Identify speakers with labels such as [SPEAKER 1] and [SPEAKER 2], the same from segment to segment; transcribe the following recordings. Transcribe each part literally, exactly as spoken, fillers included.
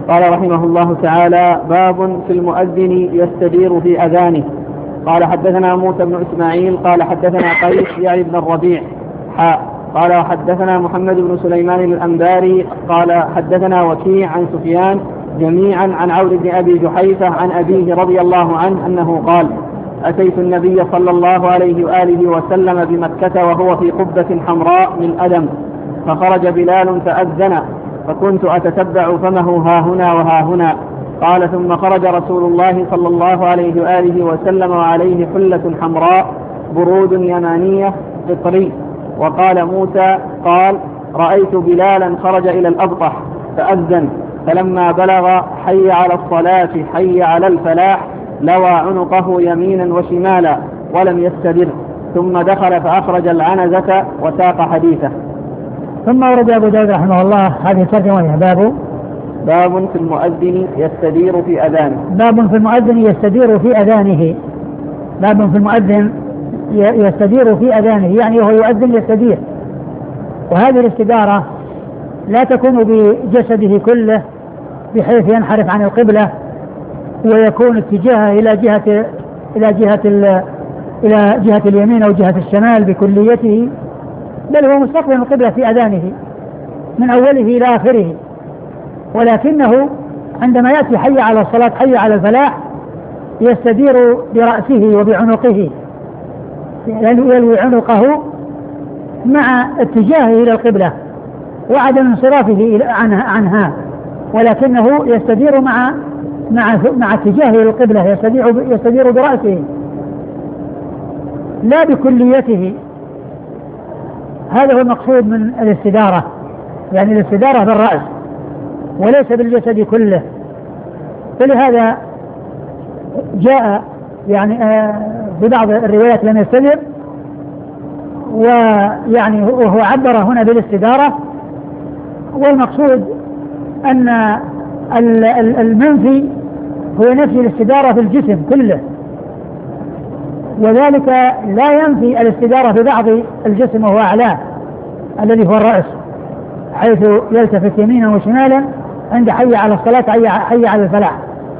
[SPEAKER 1] قال رحمه الله تعالى: باب في المؤذن يستدير في أذانه. قال حدثنا موسى بن إسماعيل قال حدثنا قيس يعني بن الربيع حاء قال حدثنا محمد بن سليمان الأنباري قال حدثنا وكيع عن سفيان جميعا عن عون بن أبي جحيفة عن أبيه رضي الله عنه أنه قال: أتيت النبي صلى الله عليه وآله وسلم بمكة وهو في قبة حمراء من أدم، فخرج بلال فأذن، فكنت أتتبع فمه ها هنا وها هنا. قال: ثم خرج رسول الله صلى الله عليه وآله وسلم وعليه حلة حمراء برود يمانية قطري. وقال موسى قال: رأيت بلالا خرج إلى الأبطح فأذن، فلما بلغ حي على الصلاة حي على الفلاح لوى عنقه يمينا وشمالا ولم يستدر، ثم دخل فأخرج العنزة وساق حديثه.
[SPEAKER 2] ثم ورد أبو داود رحمه الله هذه الترجمة: باب
[SPEAKER 1] باب في المؤذن يستدير في أذانه.
[SPEAKER 2] باب في المؤذن يستدير في أذانه. باب في المؤذن يستدير في أذانه، يعني هو يؤذن يستدير. وهذه الاستدارة لا تكون بجسده كله بحيث ينحرف عن القبلة ويكون اتجاهه إلى جهة إلى جهة إلى جهة اليمين أو جهة الشمال بكليته، بل هو مستقبل القبلة في أذانه من أوله إلى آخره. ولكنه عندما يأتي حي على الصلاة حي على الفلاح يستدير برأسه وبعنقه، يلوي عنقه مع اتجاهه إلى القبلة وعدم انصرافه عنها، ولكنه يستدير مع مع مع اتجاهه إلى القبلة، يستدير يستدير برأسه لا بكليته. هذا هو المقصود من الاستدارة، يعني الاستدارة بالرأس وليس بالجسد كله. فلهذا جاء يعني في بعض الروايات لم يستدر، ويعني وهو عبر هنا بالاستدارة. والمقصود أن المنفي هو نفي الاستدارة في الجسم كله، وذلك لا ينفي الاستدارة في بعض الجسم وهو أعلاه الذي هو الرأس، حيث يلتفت يمينا وشمالا عند حي على الصلاة حي على الفلاح.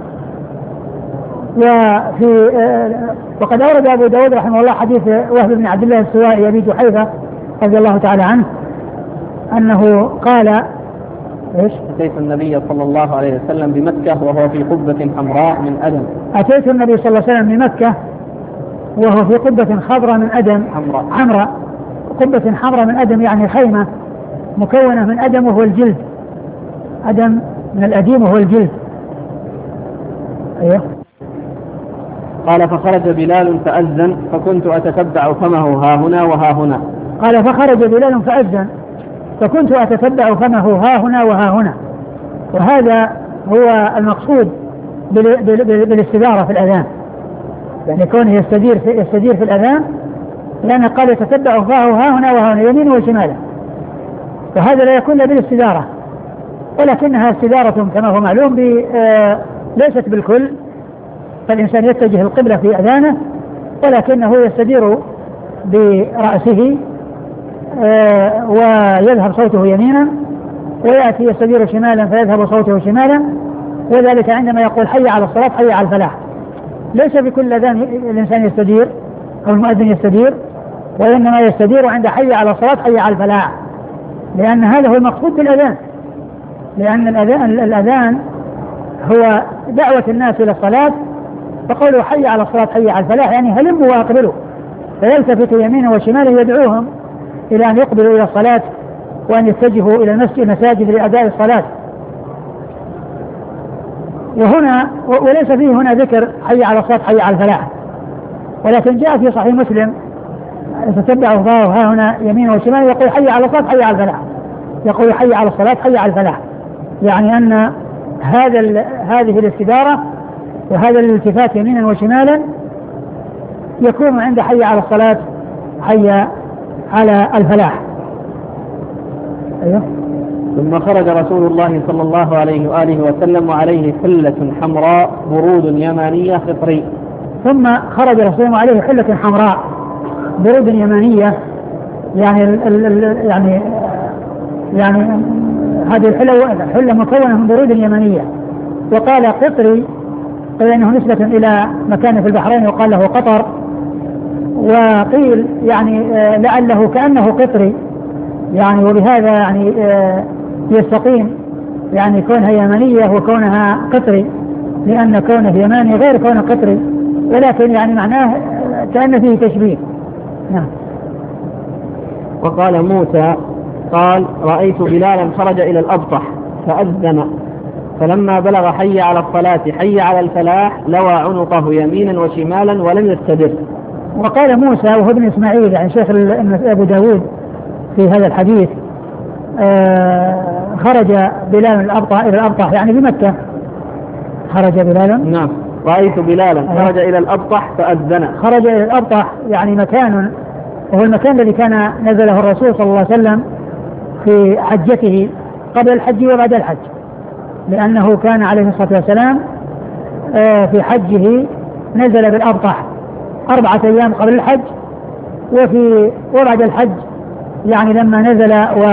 [SPEAKER 2] وفي وقد أورد أبو داود رحمه الله حديث وهب بن عبد الله السوائي أبي جحيفة رضي الله تعالى عنه أنه قال: إيش؟
[SPEAKER 1] أتيت النبي صلى الله عليه وسلم بمكة وهو في قبة حمراء من أدم.
[SPEAKER 2] أتيت النبي صلى الله عليه وسلم بمكة وهو في قبة خضراء من أدم
[SPEAKER 1] حمراء.
[SPEAKER 2] حمراء قبة حمراء من أدم يعني خيمة مكونة من أدم وهو الجلد، أدم من الأديم وهو الجلد. أيوه.
[SPEAKER 1] قال: فخرج بلال فأذن، فكنت أتتبع فمه ها هنا وها هنا.
[SPEAKER 2] قال: فخرج بلال فأذن، فكنت أتتبع فمه ها هنا وها هنا. وهذا هو المقصود بالاستدارة في الأذان، يعني كونه يستدير في, يستدير في الأذان، لأنه قال يتتبع فاه ها هنا وها هنا يمين وشمالا، وهذا لا يكون بالاستدارة، ولكنها استدارة كما هو معلوم ليست بالكل، فالإنسان يتجه القبلة في أذانه ولكنه يستدير برأسه ويذهب صوته يمينا، ويأتي يستدير شمالا فيذهب صوته شمالا، وذلك عندما يقول حي على الصلاة حي على الفلاح. ليس بكل أذان الإنسان يستدير أو المؤذن يستدير، وإنما يستدير عند حي على الصلاة حي على الفلاح، لأن هذا هو المقصود بالأذان، لأن الأذان, الأذان هو دعوة الناس إلى الصلاة، فقولوا حي على الصلاة حي على الفلاح يعني هلموا وأقبلوا، فيلتفت يمينه وشماله يدعوهم إلى أن يقبلوا إلى الصلاة وأن يتجهوا إلى المساجد لأداء الصلاة. وهنا وليس فيه هنا ذكر حي على الصلاة حي على الفلاح، ولكن جاء في صحيح مسلم يتتبع فاه ها هنا يمينه وشماله يقول حي على الصلاة حي على الفلاح، يقول حي على الصلاة حي على الفلاح، يعني أن هذا هذه الاستدارة وهذا الالتفات يمينا وشمالا يكون عند حي على الصلاة حي على الفلاح. أيوه.
[SPEAKER 1] ثم خرج رسول الله صلى الله عليه وآله وسلم وعليه حلة حمراء برود يمانية قطري.
[SPEAKER 2] ثم خرج رسول الله عليه حلة حمراء برود يمانية، يعني ال ال يعني يعني هذه الحلة حلة مكونة من برود يمانية، وقال قطري قيل انه نسبة الى مكان في البحرين وقال له قطر، وقيل يعني لعله كأنه قطري يعني، وبهذا يعني يستقيم يعني كونها يمنية وكونها قطري، لأن كونه يماني غير كونه قطري، ولكن يعني معناه كأن فيه تشبيه. نعم.
[SPEAKER 1] وقال موسى قال رأيت بلالا خرج إلى الأبطح فأذن، فلما بلغ حي على الصلاة حي على الفلاح لوى عنقه يمينا وشمالا ولم يستدر.
[SPEAKER 2] وقال موسى وهو ابن إسماعيل يعني شيخ أبو داود في هذا الحديث آه خرج بلال الأبطح إلى الأبطح يعني بمكة، خرج بلال.
[SPEAKER 1] نعم. رأيت بلالا خرج إلى الأبطح فأذن.
[SPEAKER 2] خرج إلى الأبطح يعني مكان، وهو المكان الذي كان نزله الرسول صلى الله عليه وسلم في حجته قبل الحج وبعد الحج، لأنه كان عليه الصلاة والسلام آه في حجه نزل بالأبطح أربعة أيام قبل الحج، وفي وبعد الحج يعني لما نزل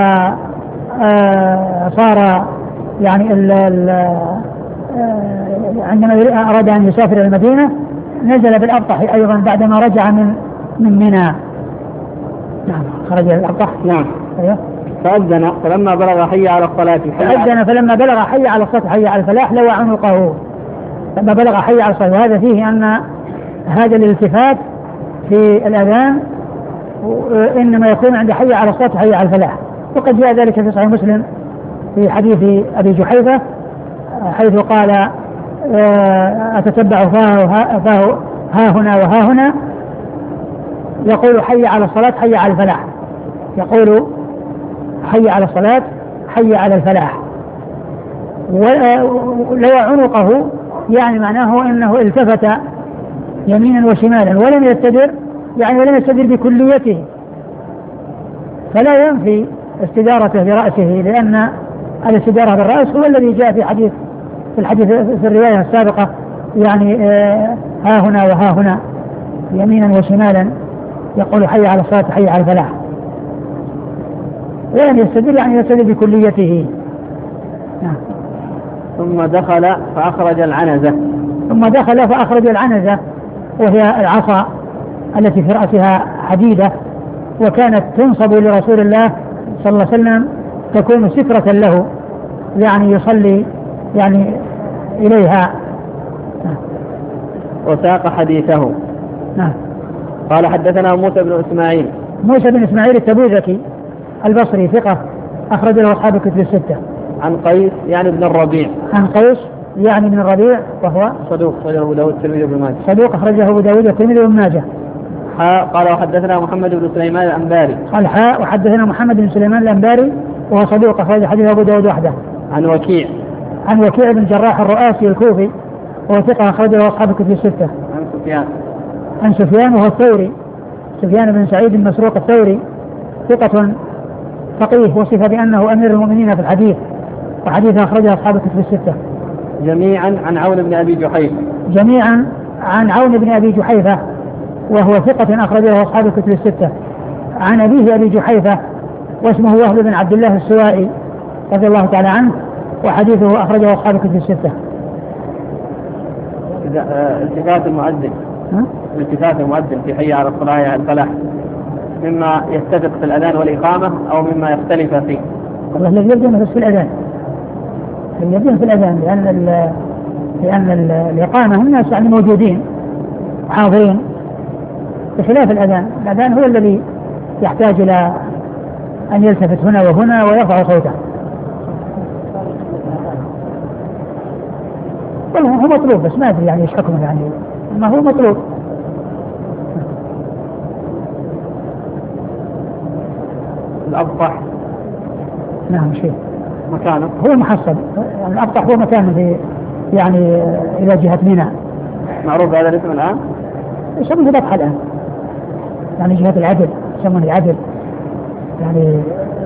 [SPEAKER 2] وصار يعني ال ال عندما أراد أن يسافر إلى المدينة نزل بالأبطح أيضا بعدما رجع من من منى. نعم. خرج إلى الأبطح.
[SPEAKER 1] نعم.
[SPEAKER 2] أيوه.
[SPEAKER 1] فأذن فلما بلغ حي على الصلاة.
[SPEAKER 2] فأذن فلما بلغ حي على الصلاة حي على الفلاح لوى عنقه. لما بلغ حي على الصلاة، وهذا فيه أن هذا الالتفات في الأذان إنما يكون عند حي على الصلاة حي على الفلاح، وقد جاء ذلك في صحيح مسلم في حديث أبي جحيفة حيث قال أتتبع فاه, فاه ها هنا وها هنا، يقول حي على الصلاة حي على الفلاح، يقول حي على الصلاة حي على الفلاح. ولو عنقه يعني معناه أنه التفت يمينا وشمالا ولم يستدر، يعني ولم يستدر بكليته، فلا ينفي استدارته برأسه، لأن الاستدارة بالرأس هو الذي جاء في حديث في الحديث في الرواية السابقة يعني آه ها هنا وها هنا يمينا وشمالا، يقول حي على الصلاة حي على الفلاح، ولم يستدر يعني يستدر بكليته. نعم.
[SPEAKER 1] ثم دخل فأخرج العنزة.
[SPEAKER 2] ثم دخل فأخرج العنزة وهي العصا التي في رأسها حديدة، وكانت تنصب لرسول الله صلى الله عليه وسلم تكون سترة له يعني يصلي يعني إليها.
[SPEAKER 1] وساق حديثه.
[SPEAKER 2] نعم.
[SPEAKER 1] قال حدثنا موسى بن إسماعيل.
[SPEAKER 2] موسى بن إسماعيل التبوذكي البصري ثقة أخرج له أصحاب الكتب الستة.
[SPEAKER 1] عن قيس يعني ابن الربيع.
[SPEAKER 2] عن قيس يعني ابن الربيع وهو
[SPEAKER 1] صدوق أخرجه أبو داود والترمذي وابن ماجه.
[SPEAKER 2] صدوق أخرجه أبو داود والترمذي وابن ماجه.
[SPEAKER 1] حاء قال وحدثنا محمد بن سليمان الأنباري.
[SPEAKER 2] قال حاء وحدثنا محمد بن سليمان الأنباري وهو صدوق أخرج حديث أبو داود وحده.
[SPEAKER 1] عن وكيع.
[SPEAKER 2] عن وكيع بن جراح الرؤاسي الكوفي وهو ثقة أخرج له أصحاب الكتب الستة.
[SPEAKER 1] عن سفيان.
[SPEAKER 2] عن سفيان وهو الثوري، سفيان بن سعيد المسروق الثوري ثقة فقيه، وصف بأنه أمير المؤمنين في الحديث، وحديثه أخرجه أصحاب الكتب الستة.
[SPEAKER 1] جميعا عن عون بن أبي جحيفة.
[SPEAKER 2] جميعا عن عون بن أبي جحيفة وهو ثقة أخرجه أصحاب الكتب الستة. عن أبيه أبي جحيفة واسمه وهب بن عبد الله السوائي رضي الله تعالى عنه، وحديثه أخرجه أصحاب الكتب الستة.
[SPEAKER 1] التفات المؤذن التفات المؤذن في حي على الصلاة على الفلاح مما يتفق في الأذان والإقامة أو مما يختلف فيه؟
[SPEAKER 2] والله الذي يبدو بس في الأذان، الذي يبدو في الأذان لأن ال لأن ال الإقامة هم الناس يعني موجودين حاضرين، بخلاف الأذان. الأذان هو الذي يحتاج إلى أن يلتفت هنا وهنا ويرفع صوته. والله هو مطلوب بس ما أدري يعني إيش حكمه، يعني ما هو مطلوب.
[SPEAKER 1] الأبطح.
[SPEAKER 2] نعم شيء
[SPEAKER 1] مكانه
[SPEAKER 2] هو محصل، يعني الأبطح هو مكانه في يعني إلى جهة منى.
[SPEAKER 1] معروف هذا الاسم الآن؟
[SPEAKER 2] يسمونه بطح الآن، يعني جهة العدل، يسمونه العدل، يعني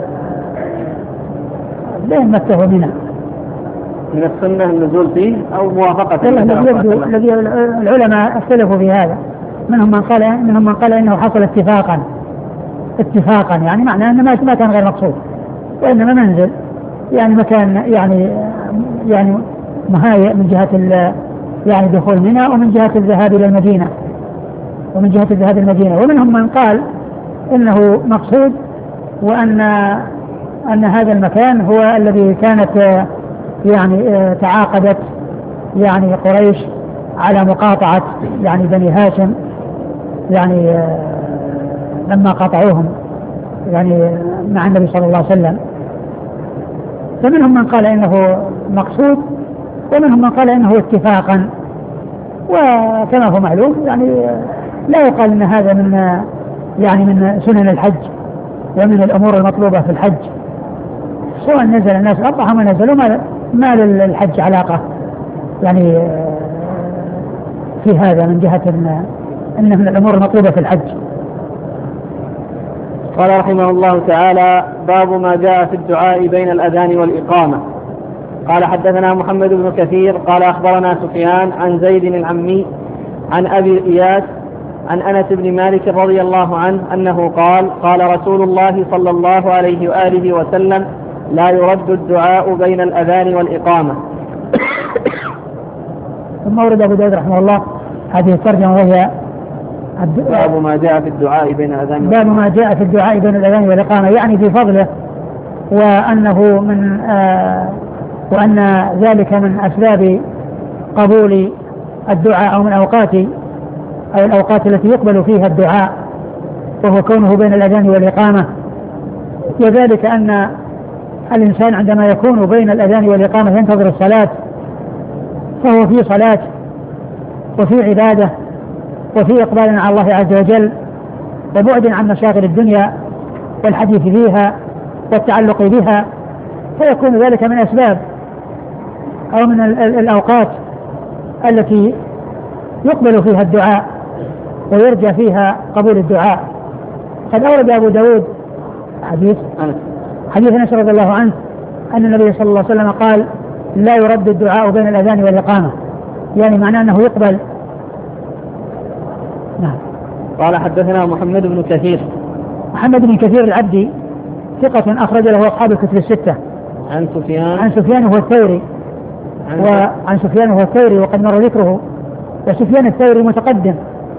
[SPEAKER 2] بين مكة ومنى.
[SPEAKER 1] من السنة النزول فيه أو موافقة؟
[SPEAKER 2] الذي العلماء اختلفوا في هذا، منهم من قال منهم من قال إنه حصل اتفاقا اتفاقا يعني معناه أنه ما كان غير مقصود، وإنما منزل يعني مكان يعني يعني مهايئ من جهة يعني دخول منى ومن جهة الذهاب إلى المدينة ومن جهة الذهاب إلى المدينة. ومنهم من قال إنه مقصود وأن أن هذا المكان هو الذي كانت يعني تعاقدت يعني قريش على مقاطعة يعني بني هاشم يعني لما قاطعوهم يعني مع النبي صلى الله عليه وسلم. فمنهم من قال إنه مقصود ومنهم من قال إنه اتفاقا. وكما هو معلوم يعني لا يقال إن هذا من يعني من سنن الحج ومن الأمور المطلوبة في الحج، سواء نزل الناس أربعة ما نزلوا ما, ما للحج علاقة يعني في هذا من جهة إنه من الأمور المطلوبة في الحج.
[SPEAKER 1] قال رحمه الله تعالى: باب ما جاء في الدعاء بين الأذان والإقامة. قال حدثنا محمد بن كثير قال أخبرنا سفيان عن زيد العمي عن أبي إياس عن أنس بن مالك رضي الله عنه أنه قال: قال رسول الله صلى الله عليه وآله وسلم: لا يرد الدعاء بين الأذان والإقامة.
[SPEAKER 2] ثم ورد أبو داود رحمه الله هذه الترجمة وهي
[SPEAKER 1] باب ما جاء في الدعاء بين الأذان
[SPEAKER 2] باب ما جاء في الدعاء بين الأذان والإقامة، يعني في فضله وأنه من آه وأن ذلك من أسباب قبول الدعاء أو من أوقات أو الأوقات التي يقبل فيها الدعاء، وهو كونه بين الأذان والإقامة. وذلك أن الإنسان عندما يكون بين الأذان والإقامة ينتظر الصلاة فهو في صلاة وفي عبادة وفي إقبال على الله عز وجل وبعد عن مشاغل الدنيا والحديث فيها والتعلق بها، فيكون ذلك من أسباب أو من الأوقات التي يقبل فيها الدعاء ويرجى فيها قبول الدعاء. قد أورد أبو داود حديث حديث أنس رضي الله عنه أن النبي صلى الله عليه وسلم قال: لا يرد الدعاء بين الأذان والإقامة، يعني معناه أنه يقبل. نعم.
[SPEAKER 1] قال حدثنا محمد بن كثير
[SPEAKER 2] محمد بن كثير العبدي ثقة أخرج له أصحاب الكتب الستة.
[SPEAKER 1] عن سفيان
[SPEAKER 2] عن سفيان هو الثوري وعن سفيان هو الثوري وقد مر ذكره، وسفيان الثوري متقدم،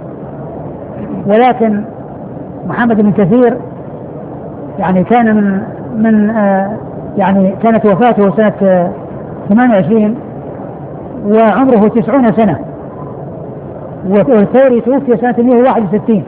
[SPEAKER 2] ولكن محمد بن كثير يعني كان من من آه يعني كانت وفاته سنة آه ثمانية وعشرين وعمره تسعون سنة، والثوري توفي سنة مئة وواحد وستين،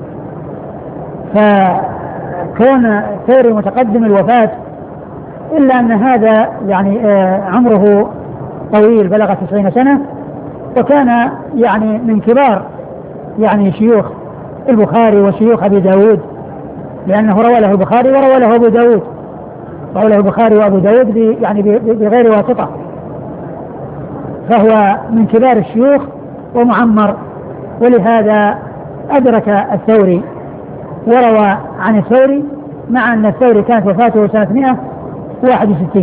[SPEAKER 2] فكون الثوري متقدم الوفاة، إلا أن هذا يعني آه عمره طويل بلغ تسعين سنة، وكان يعني من كبار يعني شيوخ البخاري وشيوخ أبي داود، لأنه روى له البخاري وروى له أبو داود، روى له البخاري وأبو داود يعني بغير واسطة، فهو من كبار الشيوخ ومعمر، ولهذا أدرك الثوري وروى عن الثوري، مع أن الثوري كانت وفاته سنة مئة وواحد وستين.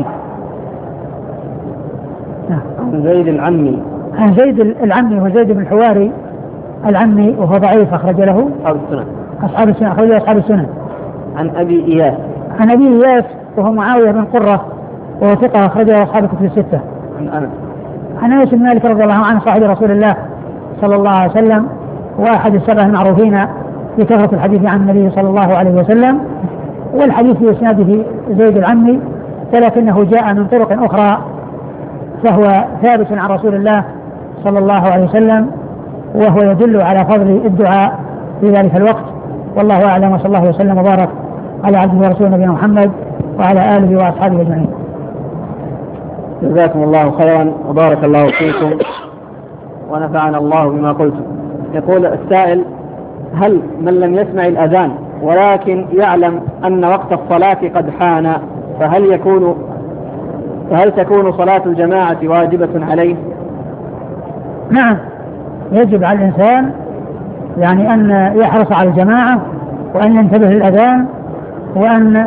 [SPEAKER 1] عن زيد العمي
[SPEAKER 2] عن زيد العمي هو زيد بن الحواري العمي وهو ضعيف أخرج له
[SPEAKER 1] أصحاب السنن
[SPEAKER 2] أصحاب السنن أخرج له أصحاب السنن.
[SPEAKER 1] عن أبي إياس
[SPEAKER 2] عن أبي إياس وهو معاوية بن قرة وهو ثقة أخرج له أصحاب الكتب الستة.
[SPEAKER 1] عن أنس
[SPEAKER 2] عن أنس بن مالك رضي الله عنه صاحب رسول الله صلى الله عليه وسلم وأحد السبع المعروفين بكثرة الحديث عن النبي صلى الله عليه وسلم، والحديث في إسناده زيد العمي، ولكنه جاء من طرق أخرى فهو ثابت عن رسول الله صلى الله عليه وسلم، وهو يدل على فضل الدعاء في ذلك الوقت. والله أعلم، وصلى الله وسلم وبارك على عبده ورسوله نبينا محمد وعلى آله وأصحابه أجمعين.
[SPEAKER 1] جزاكم الله خيرا وبارك الله فيكم ونفعنا الله بما قلتم. يقول السائل: هل من لم يسمع الأذان ولكن يعلم أن وقت الصلاة قد حان فهل يكون فهل تكون صلاة الجماعة واجبة عليه؟
[SPEAKER 2] نعم، يجب على الإنسان يعني أن يحرص على الجماعة، وأن ينتبه للأذان، وأن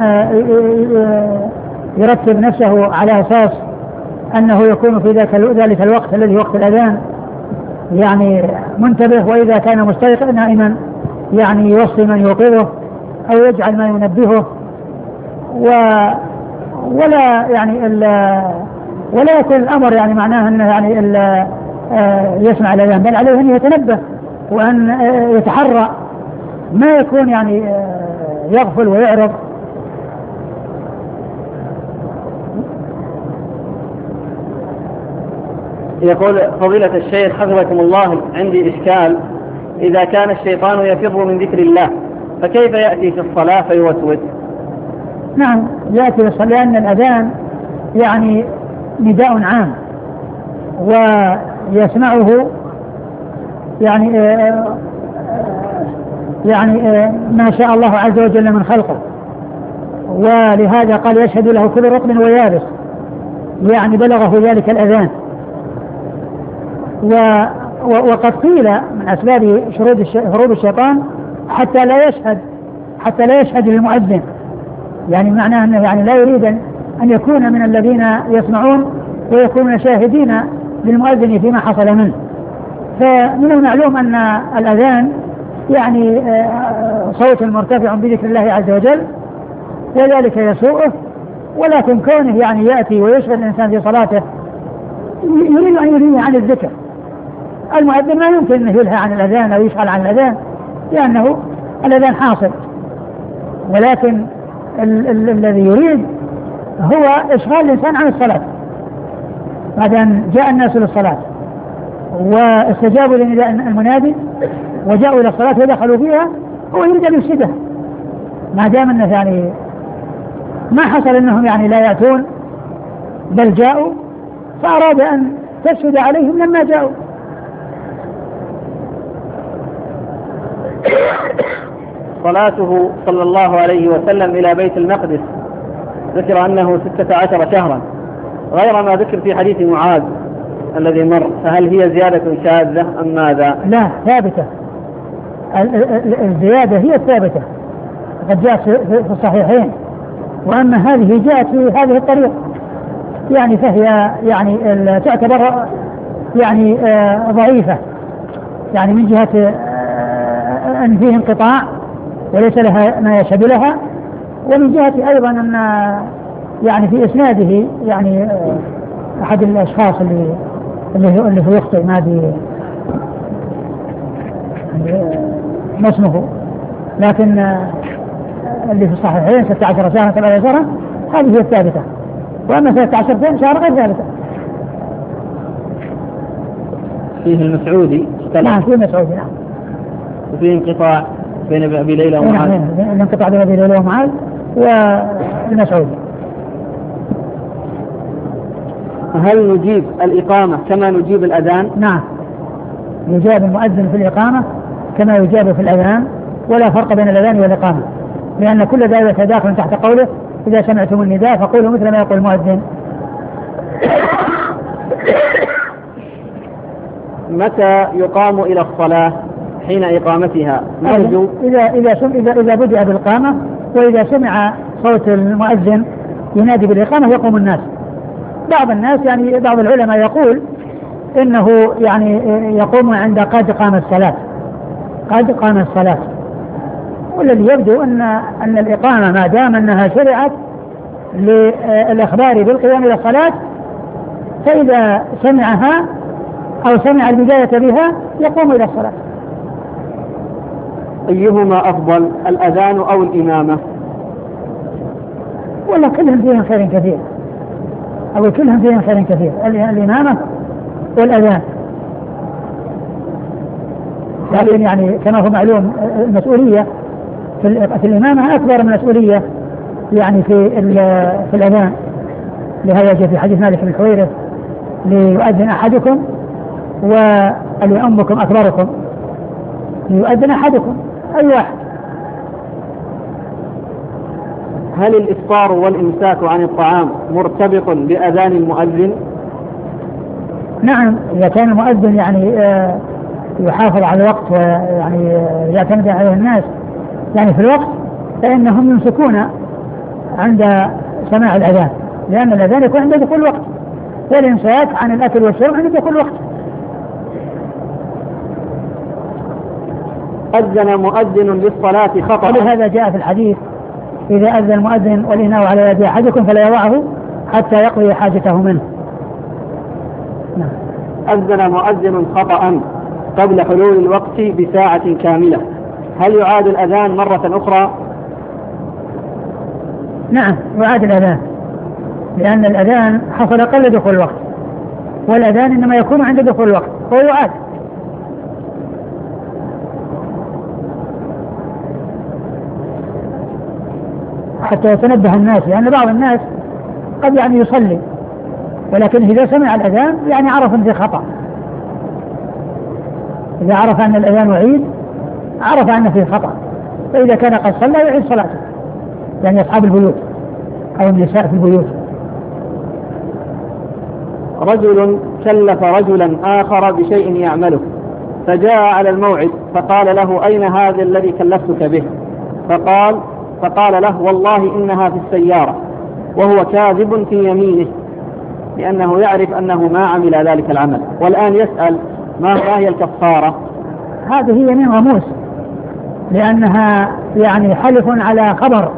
[SPEAKER 2] يرتب نفسه على أساس أنه يكون في ذلك الوقت الذي وقت الأذان يعني منتبه، وإذا كان مستيقظ نائما يعني يوصي من يوقظه أو يجعل ما ينبهه، و ولا يعني ولا يكون الأمر يعني معناه أنه يعني إلا يسمع الأذان، بل عليه أن يتنبه وأن يتحرى ما يكون يعني يغفل ويعرض.
[SPEAKER 1] يقول فضيلة الشيخ حفظكم الله، عندي إشكال، إذا كان الشيطان يفر من ذكر الله فكيف يأتي في الصلاة فيوسوس؟
[SPEAKER 2] نعم يأتي في الصلاة لأن الأذان يعني نداء عام ويسمعه يعني يعني ما شاء الله عز وجل من خلقه، ولهذا قال يشهد له كل رطب ويابس، يعني بلغه ذلك الأذان. وقد قيل من أسباب هروب الشيطان حتى لا يشهد حتى لا يشهد للمؤذن، يعني معناه أنه يعني لا يريد أن يكون من الذين يسمعون ويكونون شاهدين للمؤذن فيما حصل منه. فمن المعلوم أن الأذان يعني صوت مرتفع بذكر الله عز وجل وذلك يسوءه، ولكن كونه يعني يأتي ويشغل الإنسان في صلاته يريد أن يلهي عن الذكر. المؤذن ما يمكن أن يلهى عن الأذان أو يشغل عن الأذان لأنه الأذان حاصل، ولكن ال- ال- الذي يريد هو إشغال الإنسان عن الصلاة. بعدين جاء الناس للصلاة واستجابوا لنداء المنادي وجاءوا إلى الصلاة ودخلوا فيها، هو يريد أن يفسدها ما دام أنه يعني ما حصل أنهم يعني لا يأتون بل جاءوا، فأراد أن تفسد عليهم لما جاءوا.
[SPEAKER 1] صلاته صلى الله عليه وسلم إلى بيت المقدس ذكر أنه ستة عشر شهرا غير ما ذكر في حديث معاذ الذي مر، فهل هي زيادة شاذة أم ماذا؟
[SPEAKER 2] لا، ثابتة. الزيادة هي الثابتة قد جاءت في الصحيحين، وأما هذه جاءت في هذه الطريقة يعني فهي يعني تعتبر يعني ضعيفة، يعني من جهة أن فيه انقطاع وليس لها ما يشهد لها، ومن جهة أيضا أن يعني في إسناده يعني أحد الأشخاص اللي اللي هو اللي هو يخطئ ما أدري ما اسمه، لكن اللي في الصحيحين ستة عشر شهرا سبعة شهرا هذه هي الثابتة، وأما ستة عشر شهرا غير ثابتة.
[SPEAKER 1] فيه المسعودي
[SPEAKER 2] نعم فيه المسعودي نعم،
[SPEAKER 1] وفيه انقطاع بين أبي ليلى ومعاذ.
[SPEAKER 2] نعم الانقطاع بين أبي ليلى ومعاذ والمسعودي.
[SPEAKER 1] هل نجيب الإقامة كما نجيب الأذان؟
[SPEAKER 2] نعم يجاب المؤذن في الإقامة كما يجاب في الأذان، ولا فرق بين الأذان والإقامة، لأن كل ذلك داخل تحت قوله إذا سمعتم النداء فقولوا مثل ما يقول المؤذن.
[SPEAKER 1] متى يقام إلى الصلاة؟ حين إقامتها نرجو.
[SPEAKER 2] إذا إذا سم إذا إذا بدأ بالإقامة، وإذا سمع صوت المؤذن ينادي بالإقامة يقوم الناس. بعض الناس يعني بعض العلماء يقول إنه يعني يقوم عند قد قام الصلاة، قد قام الصلاة، والذي يبدو أن أن الإقامة ما دام أنها شرعت للإخبار بالقيام إلى الصلاة، فإذا سمعها أو سمع البداية بها يقوم إلى الصلاة.
[SPEAKER 1] أيهما أفضل، الأذان أو الإمامة؟
[SPEAKER 2] ولا كلهم فيهم خير كثير، أو كلهم فيهم خير كثير، الإمامة والأذان، لكن يعني كما هو معلوم المسؤولية في الإمامة أكبر من المسؤولية يعني في في الأذان، لهذا جاء في حديث مالك بن الحويرث ليؤذن أحدكم وليؤمكم أكبركم، ليؤذن أحدكم أي واحد.
[SPEAKER 1] هل الإفطار والإمساك عن الطعام مرتبط بأذان المؤذن؟
[SPEAKER 2] نعم إذا كان المؤذن يعني يحافظ على الوقت ويعني يعتمد عليه الناس يعني في الوقت، فإنهم يمسكون عند سماع الأذان، لأن الأذان يكون عند دخول الوقت، والإمساك عن الأكل والشرب عند دخول الوقت.
[SPEAKER 1] أذن مؤذن للصلاة خطأ،
[SPEAKER 2] ولهذا جاء في الحديث إذا أذن المؤذن والإناء على يد أحدكم فلا يضعه حتى يقضي حاجته منه،
[SPEAKER 1] أذن مؤذن خطأ قبل حلول الوقت بساعة كاملة، هل يعاد الأذان مرة أخرى؟
[SPEAKER 2] نعم يعاد الأذان، لأن الأذان حصل قبل دخول الوقت، والأذان إنما يكون عند دخول الوقت هو يعاد. حتى يتنبه الناس، لأن بعض الناس قد يعني يصلي ولكن إذا سمع الأذان يعني عرف أن في خطأ، إذا عرف أن الأذان وعيد عرف أن فيه خطأ، فإذا كان قد صلى يعيد صلاته، يعني أصحاب البيوت أو النساء في البيوت.
[SPEAKER 1] رجل كلف رجلا آخر بشيء يعمله فجاء على الموعد فقال له أين هذا الذي كلفتك به؟ فقال فقال له والله إنها في السيارة، وهو كاذب في يمينه لأنه يعرف أنه ما عمل ذلك العمل، والآن يسأل ما هي الكفارة؟
[SPEAKER 2] هذه هي يمين غموس، لأنها يعني حلف على خبر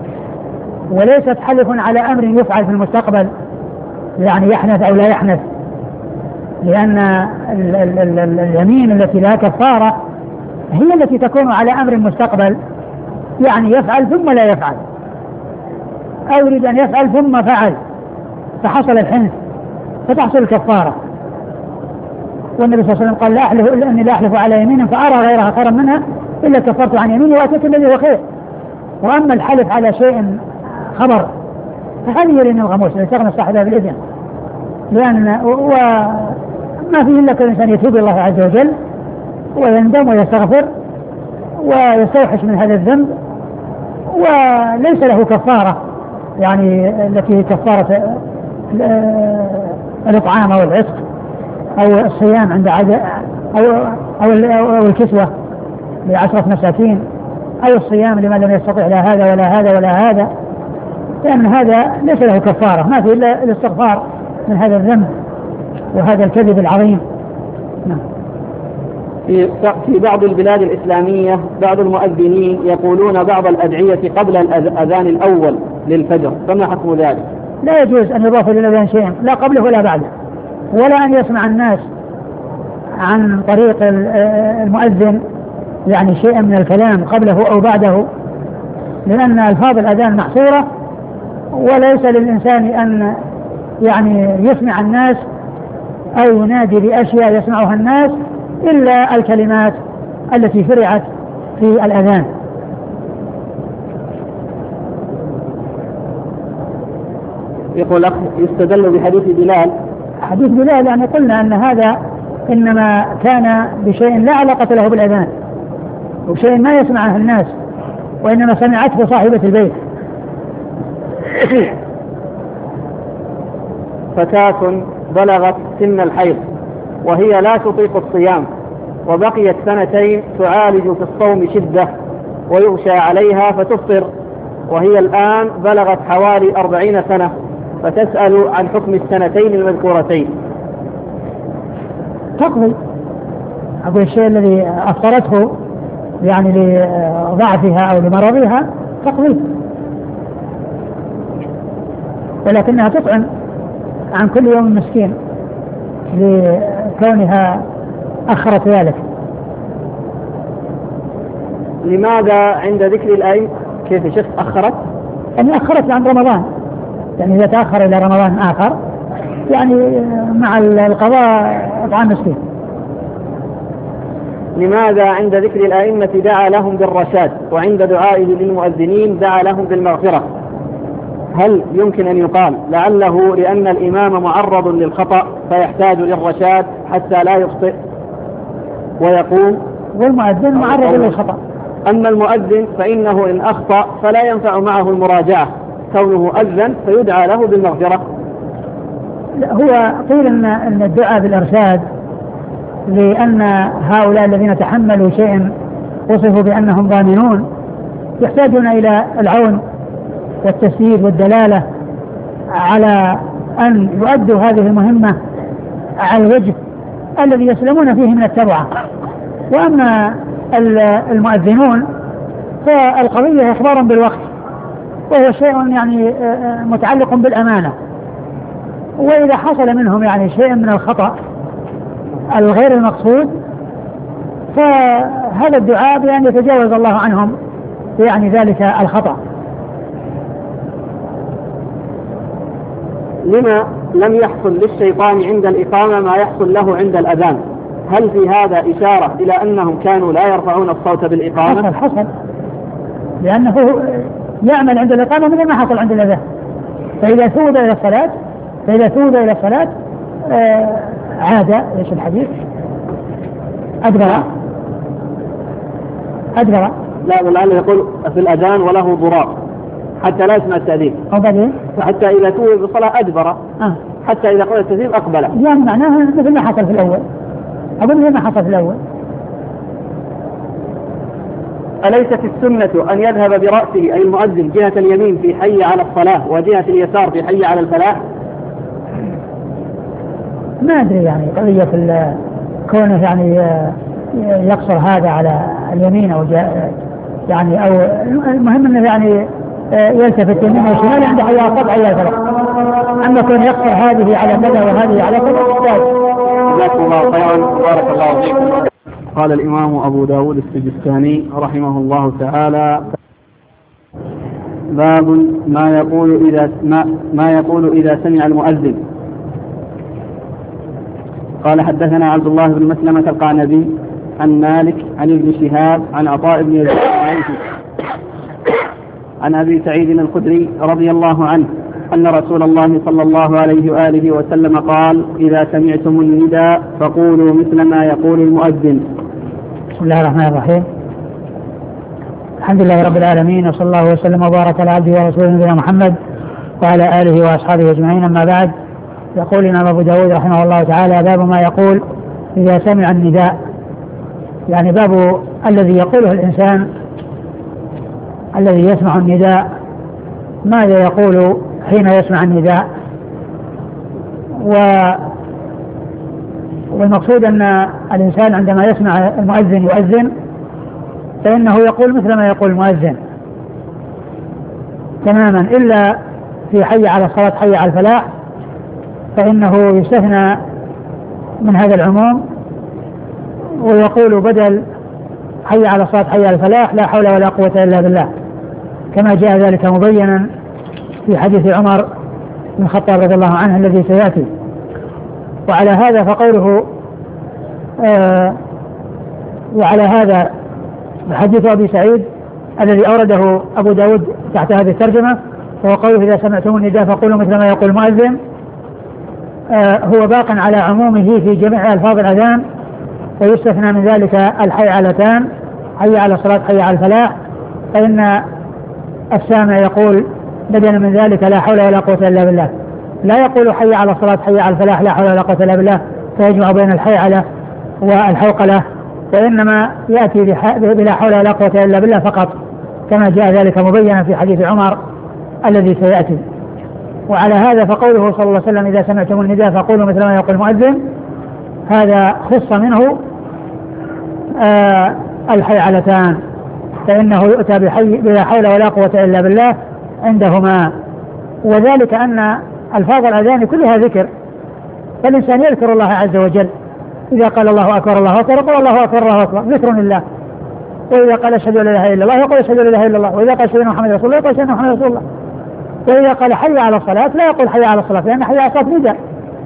[SPEAKER 2] وليست حلف على أمر يفعل في المستقبل، يعني يحنث أو لا يحنث، لأن ال ال ال ال اليمين التي لا كفارة هي التي تكون على أمر مستقبل، يعني يفعل ثم لا يفعل، أو يريد أن يفعل ثم فعل فحصل الحنث فتحصل الكفارة. والنبي صلى الله عليه وسلم قال لا أحلف إلا أني لا أحلف على يمين فأرى غيرها خيرا منها إلا كفرت عن يميني وأتيت الذي هو خير. وأما الحلف على شيء خبر فهذه هي اليمين الغموس التي تغنى صاحبها بالإذن، لأن وما فيه إلا كل إنسان يتوب الله عز وجل ويندم ويستغفر ويستوحش من هذا الذنب، وليس له كفارة يعني التي كفارة الإطعام أو العتق أو الصيام عند عدد أو, أو, أو الكسوة لعشرة مساكين أو الصيام لمن لم يستطع لا هذا ولا هذا ولا هذا، لأن هذا ليس له كفارة، ما في إلا الاستغفار من هذا الذنب وهذا الكذب العظيم. نعم.
[SPEAKER 1] في في بعض البلاد الإسلامية بعض المؤذنين يقولون بعض الأدعية قبل الأذان الأول للفجر، فما حكم ذلك؟
[SPEAKER 2] لا يجوز أن يضاف إلى الأذان شيئا لا قبله ولا بعده، ولا أن يسمع الناس عن طريق المؤذن يعني شيئا من الكلام قبله أو بعده، لأن ألفاظ الأذان محصورة، وليس للإنسان أن يعني يسمع الناس أو ينادي بأشياء يسمعها الناس إلا الكلمات التي شرعت في الأذان.
[SPEAKER 1] يقول أخ يستدل بحديث بلال.
[SPEAKER 2] حديث بلال يعني قلنا أن هذا إنما كان بشيء لا علاقة له بالأذان وشيء ما يسمعه الناس، وإنما سمعته صاحبة البيت.
[SPEAKER 1] فتاة بلغت سن الحيض وهي لا تطيق الصيام وبقيت سنتين تعالج في الصوم شدة ويغشى عليها فتفطر، وهي الآن بلغت حوالي أربعين سنة، فتسأل عن حكم السنتين المذكورتين.
[SPEAKER 2] تقضي. أقول الشيء الذي أفطرته يعني لضعفها أو لمرضها تقضي، ولكنها تطعم عن كل يوم مسكين لكونها أخرت ذلك.
[SPEAKER 1] لماذا عند ذكر الآية كيف شخص أخرت؟
[SPEAKER 2] يعني أخرت عن رمضان، يعني إذا تأخر إلى رمضان آخر يعني مع القضاء إطعام مسكين.
[SPEAKER 1] لماذا عند ذكر الأئمة دعا لهم بالرشاد وعند دعائه للمؤذنين دعا لهم بالمغفرة؟ هل يمكن أن يقال لعله لأن الإمام معرض للخطأ فيحتاج للرشاد حتى لا يخطئ ويقوم؟
[SPEAKER 2] والمؤذن معرض للخطأ.
[SPEAKER 1] أما المؤذن فإنه إن أخطأ فلا ينفع معه المراجعة، كونه أذن فيدعى له بالمغفرة.
[SPEAKER 2] هو قيل أن الدعاء بالإرشاد لأن هؤلاء الذين تحملوا شيئا وصفوا بأنهم ضامنون يحتاجون إلى العون والتسديد والدلالة على أن يؤدوا هذه المهمة على الوجه الذي يسلمون فيه من التبعة. وأما المؤذنون فالقضية إخبار بالوقت، وهو شيء يعني متعلق بالأمانة، وإذا حصل منهم يعني شيء من الخطأ الغير المقصود فهذا الدعاء بأن يتجاوز الله عنهم يعني ذلك الخطأ.
[SPEAKER 1] لما لم يحصل للشيطان عند الإقامة ما يحصل له عند الأذان؟ هل في هذا إشارة إلى أنهم كانوا لا يرفعون الصوت بالإقامة؟
[SPEAKER 2] حصل حصل لأنه يعمل عند الإقامة مثل ما حصل عند الأذان. فإذا ثوب إلى الصلاة فإذا ثوب إلى الصلاة آه عاد إيش الحديث أدبر أدبر
[SPEAKER 1] لا والآن يقول في الأذان وله ضرار حتى لا يسمع التأذين حتى إذا ثوب بالصلاة أدبر
[SPEAKER 2] آه.
[SPEAKER 1] حتى إذا قال التأذين أقبل
[SPEAKER 2] يعني معناها مثل ما حصل في الأول أقول مثل ما حصل في الأول.
[SPEAKER 1] أليست السنة أن يذهب برأسه أي المؤذن جهة اليمين في حي على الصلاة وجهة اليسار في حي على الفلاح؟
[SPEAKER 2] ما أدري يعني قضية كونه يعني يقصر هذا على اليمين أو يعني أو المهم أنه يعني يلتفت يمين وشمال عند حي على الصلاة حي على الفلاح. أما كون يقصر هذه على كذا وهذه على كذا.
[SPEAKER 1] جزاكم الله خيرا وبارك الله فيكم. قال الإمام أبو داود السجستاني رحمه الله تعالى: باب ما يقول إذا ما, ما يقول إذا سمع المؤذن. قال: حدثنا عبد الله بن مسلمة القعنبي عن مالك عن ابن شهاب عن عطاء بن يزيد عن أبي سعيد الخدري رضي الله عنه أن رسول الله صلى الله عليه وآله وسلم قال: إذا سمعتم النداء فقولوا مثل ما يقول المؤذن.
[SPEAKER 2] بسم الله الرحمن الرحيم. الحمد لله رب العالمين، وصلى الله وسلم وبارك على عبده ورسوله نبينا محمد وعلى آله وأصحابه أجمعين. أما بعد، يقول الإمام أبو داود رحمه الله تعالى: باب ما يقول إذا سمع النداء، يعني باب الذي يقوله الإنسان الذي يسمع النداء، ماذا يقول حين يسمع النداء. و والمقصود أن الإنسان عندما يسمع المؤذن يؤذن فإنه يقول مثل ما يقول المؤذن تماما، إلا في حي على الصلاة حي على الفلاح فإنه يستثنى من هذا العموم ويقول بدل حي على الصلاة حي على الفلاح لا حول ولا قوة إلا بالله، كما جاء ذلك مبينا في حديث عمر بن الخطاب رضي الله عنه الذي سيأتي. وعلى هذا فقوله آه وعلى هذا حديث أبي سعيد الذي أورده أبو داود تحت هذه الترجمة، وهو قوله: إذا سمعتم النداء فقولوا مثل ما يقول المؤذن، آه هو باق على عمومه في جميع ألفاظ الأذان، ويستثنى من ذلك الحي علتان، حي على الصلاة حي على الفلاح، فإن السامع يقول بدلا من ذلك لا حول ولا قوة إلا بالله، لا يقول حي على الصلاة حي على الفلاح لا حول ولا قوة إلا بالله فيجمع بين الحيعلة والحوقلة، وإنما يأتي بلا حول ولا قوة إلا بالله فقط، كما جاء ذلك مبينا في حديث عمر الذي سيأتي. وعلى هذا فقوله صلى الله عليه وسلم: إذا سمعتم النداء فقولوا مثل ما يقول المؤذن، هذا خص منه آه الحيعلتان، فإنه يؤتى بحي بلا حول ولا قوة إلا بالله عندهما، وذلك أن ألفاظ الأذان كلها ذكر، فالإنسان يذكر الله عز وجل، إذا قال الله أكبر الله أكبر يقول الله أكبر الله أكبر ذكر لله، وإذا قال أشهد أن لا إله إلا الله يقول أشهد أن لا إله إلا الله، وإذا قال سيدنا محمد رسول الله يقول سيدنا محمد رسول الله، وإذا قال حي على الصلاة لا يقول حي على الصلاة، لأن حي على الصلاة نداء.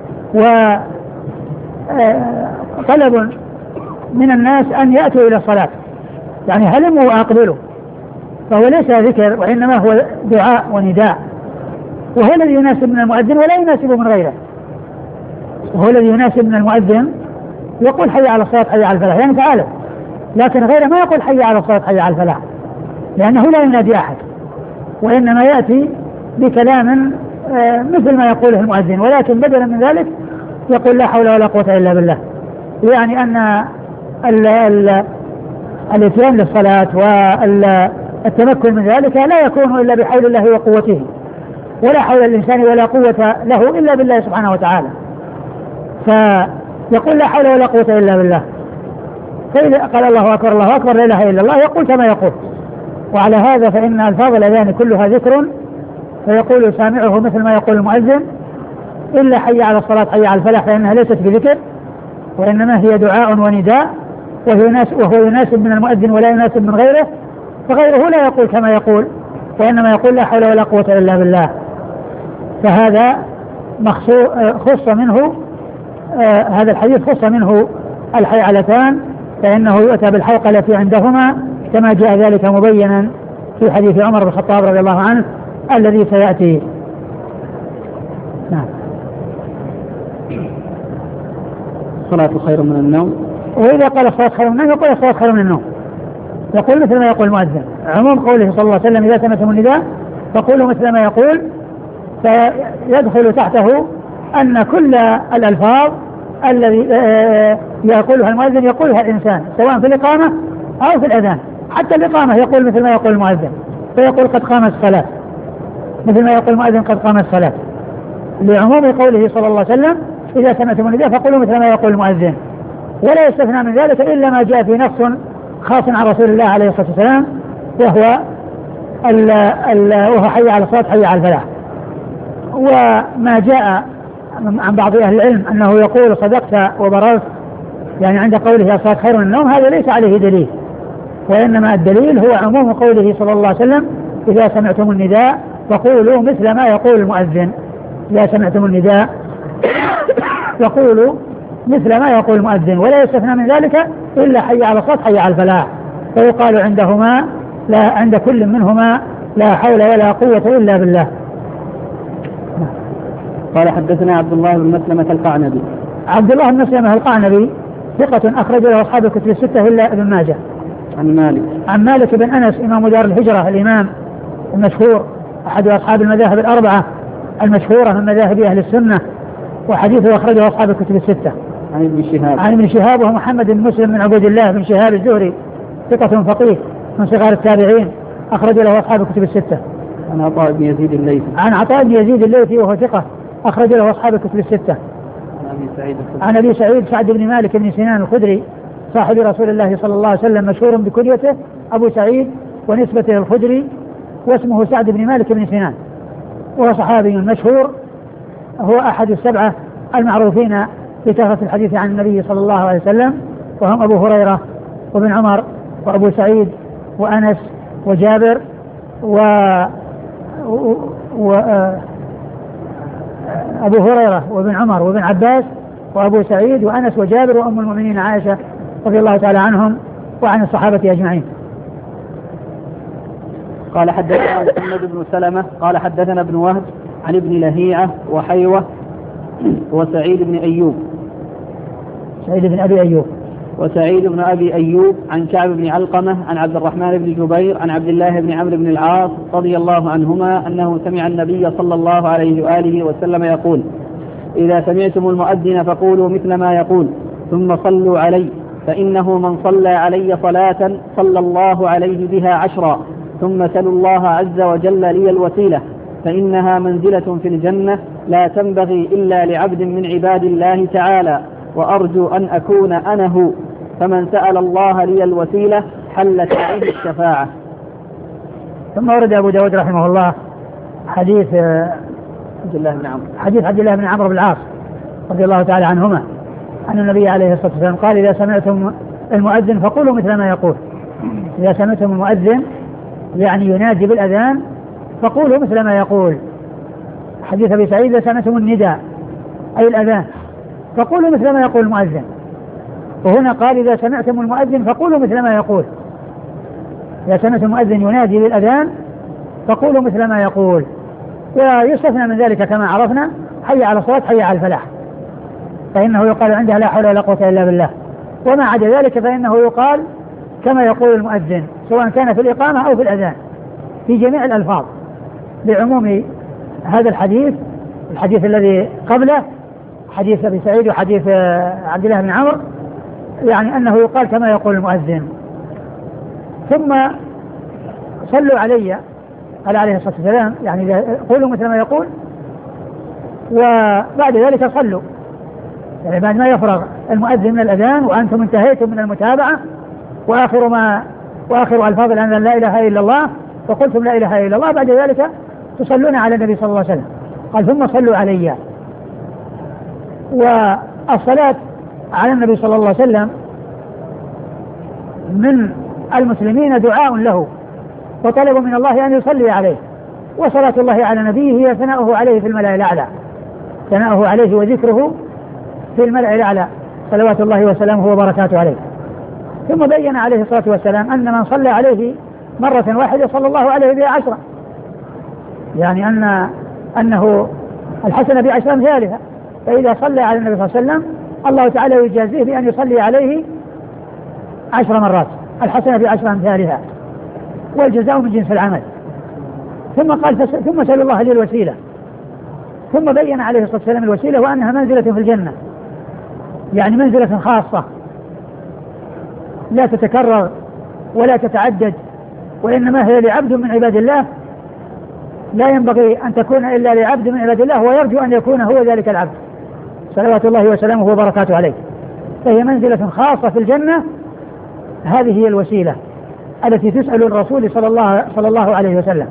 [SPEAKER 2] وطلب من الناس أن يأتوا إلى الصلاة، يعني هلموا وأقبلوا، فهو ليس ذكر وإنما هو دعاء ونداء، وهو الذي يناسب من المؤذن ولا يناسب من غيره، وهو الذي يناسب من المؤذن يقول حي على الصلاة حي على الفلاح يعني تعالى، لكن غيره ما يقول حي على الصلاة حي على الفلاح، لأنه لا ينادي أحد، وإنما يأتي بكلام مثل ما يقوله المؤذن، ولكن بدلا من ذلك يقول لا حول ولا قوة إلا بالله، يعني أن ال ال الاتيان للصلاة والتمكن من ذلك لا يكون إلا بحول الله وقوته، ولا حول الإنسان ولا قوة له إلا بالله سبحانه وتعالى، فيقول لا حول ولا قوة إلا بالله. فإذا قال الله أكبر الله أكبر لا إله إلا الله يقول كما يقول. وعلى هذا فإن ألفاظ الأذان كلها ذكر، فيقول سامعه مثل ما يقول المؤذن، إلا حي على الصلاة حي على الفلاح، فإنها ليست بذكر وإنما هي دعاء ونداء، وهو يناسب من المؤذن ولا يناسب من غيره، فغيره لا يقول كما يقول، وإنما يقول لا حول ولا قوة إلا بالله. فهذا خص منه آه هذا الحديث خص منه الحيعلتان، فإنه يؤتى بالحوقلة عندهما كما جاء ذلك مبينا في حديث عمر بن الخطاب رضي الله عنه الذي سيأتي. نعم.
[SPEAKER 1] الصلاة خير من النوم.
[SPEAKER 2] وإذا قال الصلاة خير من النوم يقول الصلاة خير من النوم، يقول مثل ما يقول المؤذن. عموم قوله صلى الله عليه وسلم إذا سمعتم النداء فقولوا مثل ما يقول، فيدخل تحته أن كل الألفاظ الذي يقولها المؤذن يقولها الإنسان سواء في الإقامة أو في الأذان. حتى الإقامة يقول مثل ما يقول المؤذن، فيقول قد قامت الصلاة مثل ما يقول المؤذن قد قامت الصلاة، لعموم قوله صلى الله عليه وسلم إذا سمعتم النداء فقولوا مثل ما يقول المؤذن. ولا يستثنى من ذلك إلا ما جاء في نص خاص عن رسول الله عليه الصلاة والسلام، وهو ال ال وهو حي على الصلاة حي على الفلاح. وما جاء عن بعض أهل العلم أنه يقول صدقت وبررت، يعني عند قوله الصلاة خير من النوم، هذا ليس عليه دليل، وإنما الدليل هو عموم قوله صلى الله عليه وسلم إذا سمعتم النداء فقولوا مثل ما يقول المؤذن. إذا سمعتم النداء فقولوا مثل ما يقول المؤذن، ولا يستثنى من ذلك إلا حي على الصلاة حي على الفلاح، فيقال عندهما لا عند كل منهما لا حول ولا قوة إلا بالله.
[SPEAKER 1] قال حدثنا عبد الله بن مسلمة القعنبي.
[SPEAKER 2] عبد الله بن مسلمة القعنبي ثقة أخرج له أصحاب الكتب الستة إلا ابن ماجه.
[SPEAKER 1] عن مالك.
[SPEAKER 2] عن مالك بن أنس إمام دار الهجرة الإمام المشهور أحد أصحاب المذاهب الأربعة المشهورة من مذاهب أهل السنة، وحديثه أخرجه أصحاب الكتب الستة.
[SPEAKER 1] عن ابن شهاب.
[SPEAKER 2] عن ابن شهاب وهو محمد بن مسلم من عبود الله بن شهاب الزهري ثقة فقيه من صغار التابعين أخرج له أصحاب الكتب الستة.
[SPEAKER 1] عن عطاء بن يزيد الليثي.
[SPEAKER 2] عن عطاء بن يزيد الليثي وهو ثقة أخرج له أصحاب الكتب الستة.
[SPEAKER 1] عن أبي سعيد الخدري.
[SPEAKER 2] عن أبي سعيد سعد بن مالك بن سنان الخدري صاحب رسول الله صلى الله عليه وسلم مشهور بكنيته أبو سعيد ونسبته الخدري، واسمه سعد بن مالك بن سنان، وهو صحابي مشهور، هو أحد السبعة المعروفين بكثرة الحديث عن النبي صلى الله عليه وسلم، وهم أبو هريرة وابن عمر وأبو سعيد وأنس وجابر و, و... و... أبو هريرة وابن عمر وابن عباس وأبو سعيد وأنس وجابر وأم المؤمنين عائشة رضي الله تعالى عنهم وعن الصحابة أجمعين.
[SPEAKER 1] قال حدثنا محمد بن سلمة قال حدثنا ابن وهب عن ابن لهيعة وحيوة وسعيد بن أيوب.
[SPEAKER 2] سعيد بن أبي أيوب.
[SPEAKER 1] وسعيد بن أبي أيوب عن كعب بن علقمة عن عبد الرحمن بن جبير عن عبد الله بن عمرو بن العاص رضي الله عنهما أنه سمع النبي صلى الله عليه وآله وسلم يقول: إذا سمعتم المؤذن فقولوا مثل ما يقول ثم صلوا علي، فإنه من صلى علي صلاة صلى الله عليه بها عشرا، ثم سلوا الله عز وجل لي الوسيلة، فإنها منزلة في الجنة لا تنبغي إلا لعبد من عباد الله تعالى، وأرجو أن أكون أنا هو، فمن سأل الله لي الوسيلة حلت عليه الشفاعة.
[SPEAKER 2] ثم ورد أبو داود رحمه الله حديث
[SPEAKER 1] عبد الله بن عمرو
[SPEAKER 2] حديث عبد الله بن عمرو بن العاص رضي الله تعالى عنهما أن النبي عليه الصلاة والسلام قال: إذا سمعتم المؤذن فقولوا مثل ما يقول. إذا سمعتم المؤذن يعني ينادي بالأذان فقولوا مثل ما يقول. حديث أبي سعيد: إذا سمعتم النداء أي الأذان فقولوا مثل ما يقول المؤذن. وهنا قال: إذا سمعتم المؤذن فقولوا مثل ما يقول. إذا سمعتم المؤذن ينادي بالأذان فقولوا مثل ما يقول. ويستثنى من ذلك كما عرفنا حي على الصلاة حي على الفلاح، فإنه يقال عندها لا حول ولا قوة إلا بالله. وما عدا ذلك فإنه يقال كما يقول المؤذن سواء كان في الإقامة أو في الأذان في جميع الألفاظ، لعموم هذا الحديث الحديث الذي قبله حديث أبي سعيد وحديث عبد الله بن عمرو، يعني أنه يقال كما يقول المؤذن. ثم صلوا علي قال عليه الصلاة والسلام، يعني قولوا مثل ما يقول، وبعد ذلك صلوا، يعني بعد ما يفرغ المؤذن من الأذان وأنتم انتهيتم من المتابعة وآخر ما وآخر ألفاظ الأذان لا إله إلا الله وقلتم لا إله إلا الله، بعد ذلك تصلون على النبي صلى الله عليه وسلم. قال: ثم صلوا علي. والصلاة على النبي صلى الله عليه وسلم من المسلمين دعاء له وطلب من الله أن يصلي عليه، وصلاة الله على نبيه هي ثناؤه عليه في الملأ الأعلى، ثناؤه عليه وذكره في الملأ الأعلى صلوات الله وسلامه وبركاته عليه. ثم بين عليه الصلاة والسلام أن من صلى عليه مرة واحدة صلى الله عليه بها عشرة، يعني أن أنه الحسنة بعشر أمثالها، فإذا صلى على النبي صلى الله عليه وسلم الله تعالى يجازيه بأن يصلي عليه عشر مرات، الحسنة بعشر أمثالها، والجزاء من جنس العمل. ثم قال ثم سأل الله لي الوسيلة، ثم بين عليه الصلاة والسلام الوسيلة وأنها منزلة في الجنة، يعني منزلة خاصة لا تتكرر ولا تتعدد، وإنما هي لعبد من عباد الله، لا ينبغي أن تكون إلا لعبد من عباد الله، ويرجو أن يكون هو ذلك العبد صلوات الله وسلامه وبركاته عليه. فهي منزلة خاصة في الجنة، هذه هي الوسيلة التي تسأل الرسول صلى الله, صلى الله عليه وسلم.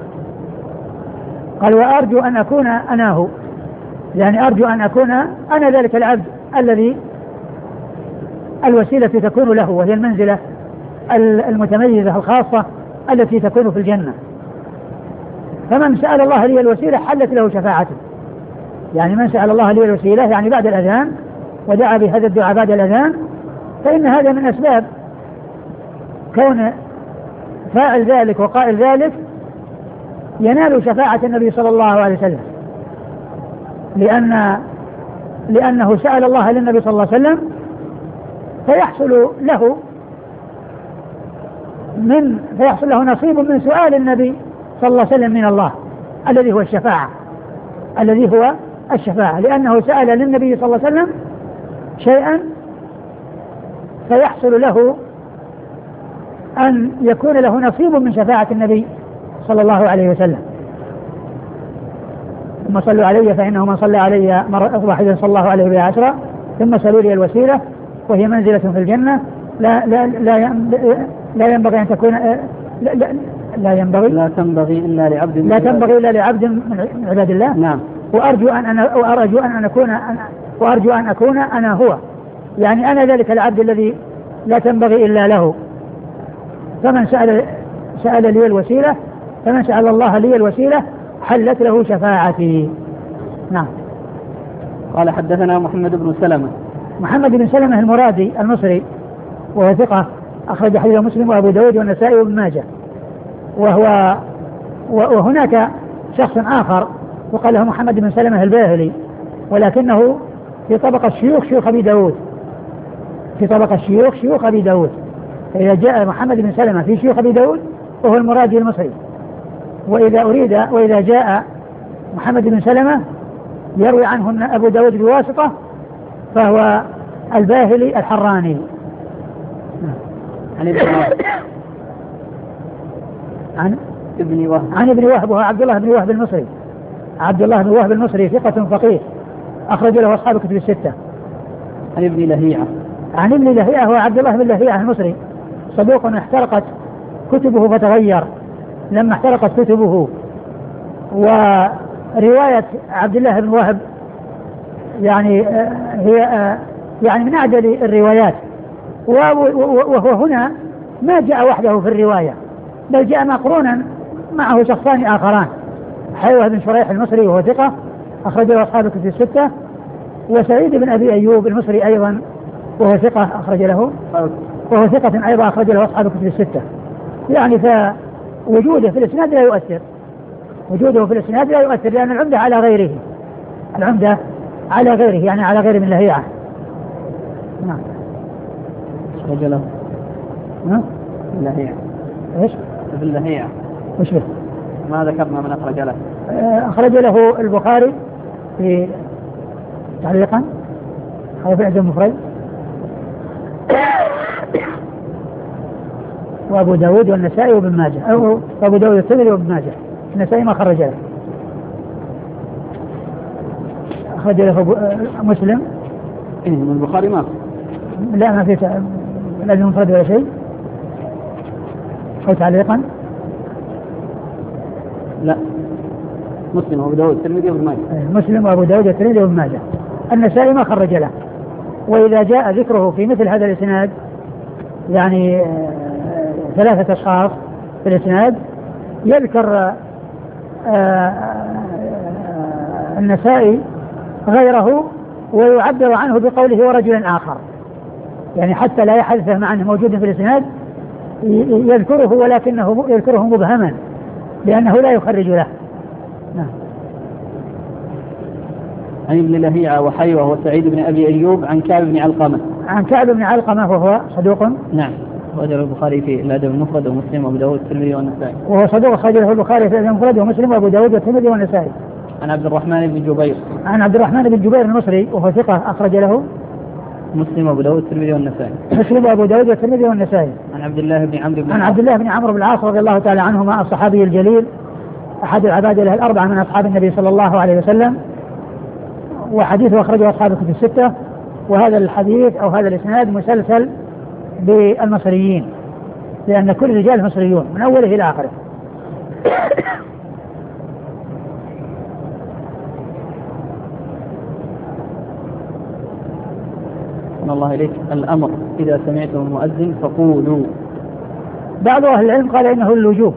[SPEAKER 2] قال وأرجو أن أكون أناه، يعني أرجو أن أكون أنا ذلك العبد الذي الوسيلة تكون له، وهي المنزلة المتميزة الخاصة التي تكون في الجنة. فمن سأل الله لي الوسيلة حلت له شفاعته، يعني من سأل الله لي الوسيلة يعني بعد الأذان ودعا بهذا الدعاء بعد الأذان، فإن هذا من أسباب كون فاعل ذلك وقائل ذلك ينال شفاعة النبي صلى الله عليه وسلم، لأن لأنه سأل الله للنبي صلى الله عليه وسلم، فيحصل له من فيحصل له نصيب من سؤال النبي صلى الله عليه وسلم من الله، الذي هو الشفاعة الذي هو الشفاعة لأنه سأل للنبي صلى الله عليه وسلم شيئا فيحصل له أن يكون له نصيب من شفاعة النبي صلى الله عليه وسلم. ثم صلوا علي فإنه من صلى علي مرة واحدة صلى الله عليه بها عشرة، ثم سألوا لي الوسيلة وهي منزلة في الجنة لا لا لا لا ينبغي أن تكون لا, لا, لا ينبغي
[SPEAKER 1] لا تنبغي إلا لعبد
[SPEAKER 2] لا تنبغي إلا لعبد من عباد الله.
[SPEAKER 1] نعم.
[SPEAKER 2] وأرجو أن أنا وأرجو أن أكون أنا وأرجو أن أكون أنا هو، يعني أنا ذلك العبد الذي لا تنبغي إلا له. فمن سأل سأل لي الوسيلة فمن سأل الله لي الوسيلة حلت له شفاعتي. نعم.
[SPEAKER 1] قال حدثنا محمد بن سلمة.
[SPEAKER 2] محمد بن سلمة المرادي المصري وهو ثقة أخرج حديث مسلم وأبو داود والنسائي وابن ماجه. وهو وهناك شخص آخر وقال له محمد بن سلمة الباهلي، ولكنه في طبقة شيوخ شيوخ أبي داود في طبقة شيوخ شيوخ أبي داود فإذا جاء محمد بن سلمة في شيوخ أبي داود وهو المرادي المصري، وإذا أريد وإذا جاء محمد بن سلمة يروي عنه أبو داود بواسطة فهو الباهلي الحراني.
[SPEAKER 1] عن ابن وهب
[SPEAKER 2] عن
[SPEAKER 1] ابن وهب
[SPEAKER 2] عن ابن وهب وهو عبد الله بن وهب المصري عبد الله بن وهب المصري ثقة فقيه أخرج له أصحاب كتب الستة.
[SPEAKER 1] عن ابن لهيعة
[SPEAKER 2] عن ابن لهيعة هو عبد الله بن لهيعة المصري صدوق احترقت كتبه فتغير لما احترقت كتبه. ورواية عبد الله بن وهب يعني هي يعني من أعدل الروايات، وهو هنا ما جاء وحده في الرواية بل جاء مقرونا معه شخصان آخران، حيوة بن شريح المصري وهو ثقة أخرج له أصحاب الكتب الستة، وسعيد بن أبي أيوب المصري أيضا وهو ثقة أخرج له وهو ثقة أيضا أخرج له أصحاب الكتب الستة. يعني فوجوده في الإسناد لا يؤثر وجوده في الإسناد لا يؤثر لأن العمدة على غيره العمدة على غيره يعني على غير من لهيعة. نعم.
[SPEAKER 1] أخرج له
[SPEAKER 2] ها؟
[SPEAKER 1] اللهيعة.
[SPEAKER 2] إيش؟
[SPEAKER 1] في اللهيعة.
[SPEAKER 2] وش به؟
[SPEAKER 1] ما ذكرنا من أخرج له.
[SPEAKER 2] أخرج له البخاري في تعليقا أو في عدد المفرد، وأبو داود والنسائي وابن ماجه، أو أبو داود والترمذي وابن ماجه. النسائي ما خرج له. أخرج له مسلم.
[SPEAKER 1] إيه من البخاري ما
[SPEAKER 2] لا ما في لا المفرد ولا شيء أو تعليقا.
[SPEAKER 1] لا مسلم وأبو داود والترمذي وابن ماجه.
[SPEAKER 2] مسلم وأبو داود والترمذي وابن ماجه. النسائي ما خرج له. وإذا جاء ذكره في مثل هذا الإسناد يعني ثلاثة أشخاص في الإسناد يذكر النسائي غيره ويعبر عنه بقوله ورجل آخر، يعني حتى لا يحدث مع أنه موجود في الإسناد يذكره ولكنه يذكره مبهما لأنه لا يخرج له. نعم.
[SPEAKER 1] عن ابن لهيعة وحيوة وسعيد بن أبي أيوب عن كعب بن علقمة.
[SPEAKER 2] عن كعب بن علقمة وهو صدوق.
[SPEAKER 1] نعم. أخرجه البخاري في الأدب المفرد ومسلم وأبو داود والترمذي والنسائي.
[SPEAKER 2] وهو صدوق أخرجه البخاري في الأدب المفرد ومسلم وأبو داود والترمذي والنسائي.
[SPEAKER 1] عن عبد الرحمن بن جبير.
[SPEAKER 2] عن عبد الرحمن بن جبير المصري وهو ثقة أخرج له
[SPEAKER 1] مسلم وأبو داود والترمذي والنسائي.
[SPEAKER 2] مسلم وأبو داود والترمذي والنسائي.
[SPEAKER 1] عن عبد الله بن عمرو بن
[SPEAKER 2] عن عبد الله بن عمرو بن العاص رضي الله تعالى عنهما الصحابي الجليل أحد العبادلة الأربعة من أصحاب النبي صلى الله عليه وسلم، وحديثه أخرجه أصحاب الكتب الستة. وهذا الحديث أو هذا الإسناد مسلسل بالمصريين لأن كل رجال مصريون من أوله إلى آخره.
[SPEAKER 1] الله إليك. الأمر إذا سمعتم المؤذن فقولوا.
[SPEAKER 2] بعض أهل العلم قال إنه للوجوب،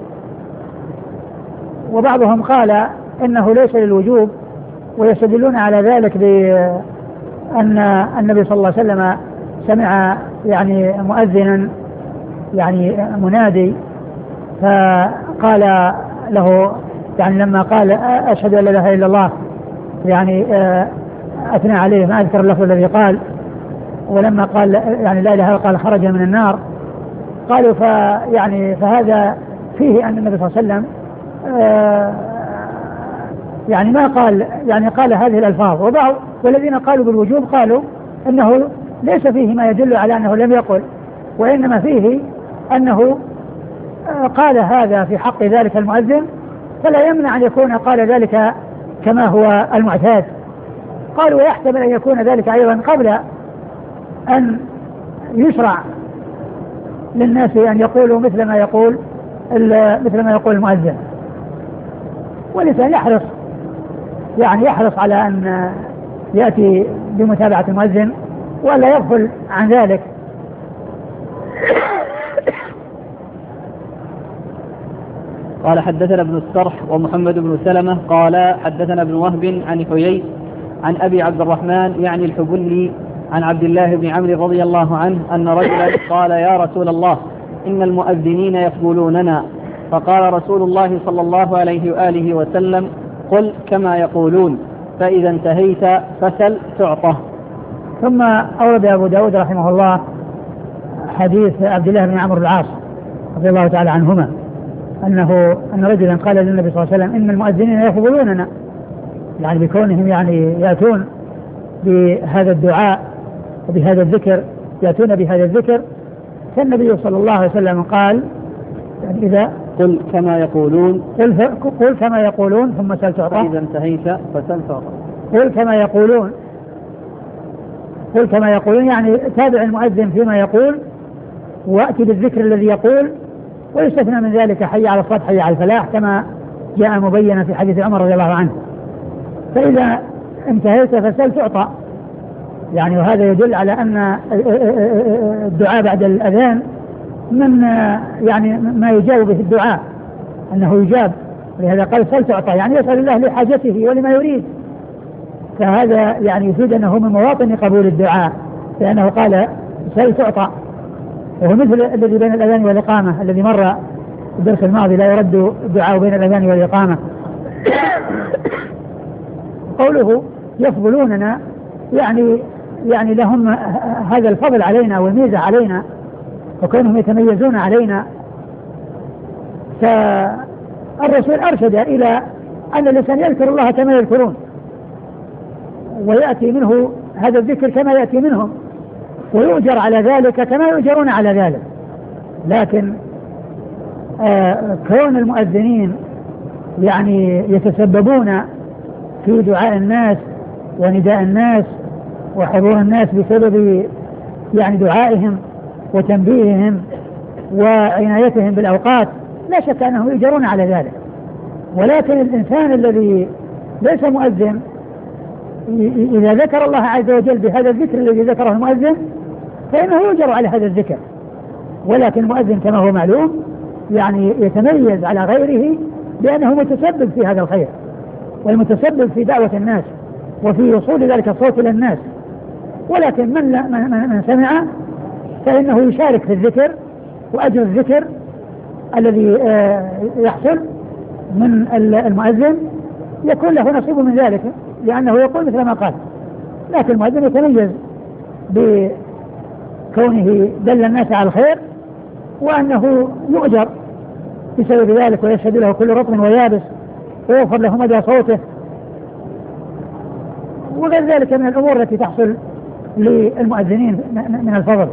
[SPEAKER 2] وبعضهم قال إنه ليس للوجوب، ويستدلون على ذلك بأن النبي صلى الله عليه وسلم سمع يعني مؤذنا يعني منادي فقال له يعني لما قال أشهد أن لا إله إلا الله يعني أثنى عليه ما أذكر اللفظ الذي قال، ولما قال يعني لا إله إلا قال خرج من النار. قالوا فيعني فهذا فيه أن النبي صلى الله عليه وسلم يعني ما قال يعني قال هذه الألفاظ. وبعض والذين قالوا بالوجوب قالوا أنه ليس فيه ما يدل على أنه لم يقل، وإنما فيه أنه قال هذا في حق ذلك المؤذن، فلا يمنع أن يكون قال ذلك كما هو المعتاد. قالوا ويحتمل أن يكون ذلك أيضا قبل أن يشرع للناس أن يقولوا مثل ما يقول مثل ما يقول المؤذن، والإنسان يحرص يعني يحرص على أن يأتي بمتابعة المؤذن ولا يغفل عن ذلك.
[SPEAKER 1] قال حدثنا ابن السرح ومحمد بن سلمة قال حدثنا ابن وهب عن حيي عن أبي عبد الرحمن يعني الحبلي عن عبد الله بن عمرو رضي الله عنه أن رجلا قال يا رسول الله إن المؤذنين يقولوننا، فقال رسول الله صلى الله عليه وآله وسلم قل كما يقولون فإذا انتهيت فسل تعطه.
[SPEAKER 2] ثم أورد أبو داود رحمه الله حديث عبد الله بن عمرو العاص رضي الله تعالى عنهما أنه أن رجلا قال للنبي صلى الله عليه وسلم إن المؤذنين يقولوننا، يعني بكونهم يعني يأتون بهذا الدعاء وبهذا الذكر يأتون بهذا الذكر. فالنبي صلى الله عليه وسلم قال يعني إذا
[SPEAKER 1] قل كما يقولون
[SPEAKER 2] قل, قل كما يقولون ثم سل تعطى
[SPEAKER 1] فإذا انتهيت فسل تعطى.
[SPEAKER 2] قل كما يقولون قل كما يقولون يعني تابع المؤذن فيما يقول وأتي بالذكر الذي يقول، ويستثنى من ذلك حي على الصلاة حي على الفلاح كما جاء مبينا في حديث عمر رضي الله عنه. فإذا انتهيت فسل تعطى، يعني وهذا يدل على أن الدعاء بعد الأذان من يعني ما يجاب به الدعاء أنه يجاب، لهذا قال سل تعطى يعني يسأل الله لحاجته ولما يريد. فهذا يعني يفيد أنه من مواطن قبول الدعاء، لأنه قال سل تعطى، وهو مثل الذي بين الأذان والإقامة الذي مر الدرس الماضي لا يرد الدعاء بين الأذان والإقامة. قوله يفضلوننا يعني يعني لهم هذا الفضل علينا والميزة علينا وكونهم يتميزون علينا. فالرسول أرشد إلى أن الإنسان يذكر الله كما يذكرون ويأتي منه هذا الذكر كما يأتي منهم ويؤجر على ذلك كما يؤجرون على ذلك. لكن آه كون المؤذنين يعني يتسببون في دعاء الناس ونداء الناس وحضور الناس بسبب يعني دعائهم وتنبيههم وعنايتهم بالأوقات، لا شك أنهم يؤجرون على ذلك. ولكن الإنسان الذي ليس مؤذن إذا ذكر الله عز وجل بهذا الذكر الذي ذكره المؤذن فإنه يؤجر على هذا الذكر. ولكن المؤذن كما هو معلوم يعني يتميز على غيره بأنه متسبب في هذا الخير والمتسبب في دعوة الناس وفي وصول ذلك الصوت إلى الناس. ولكن من, من, من سمع فإنه يشارك في الذكر، وأجر الذكر الذي يحصل من المؤذن يكون له نصيب من ذلك، لأنه يقول مثل ما قال. لكن المؤذن يتميز بكونه دل الناس على الخير، وأنه يؤجر بسبب ذلك، ويشهد له كل رطب ويابس، ويغفر له مدى صوته، وغير ذلك من الأمور التي تحصل للمؤذنين من الفضل.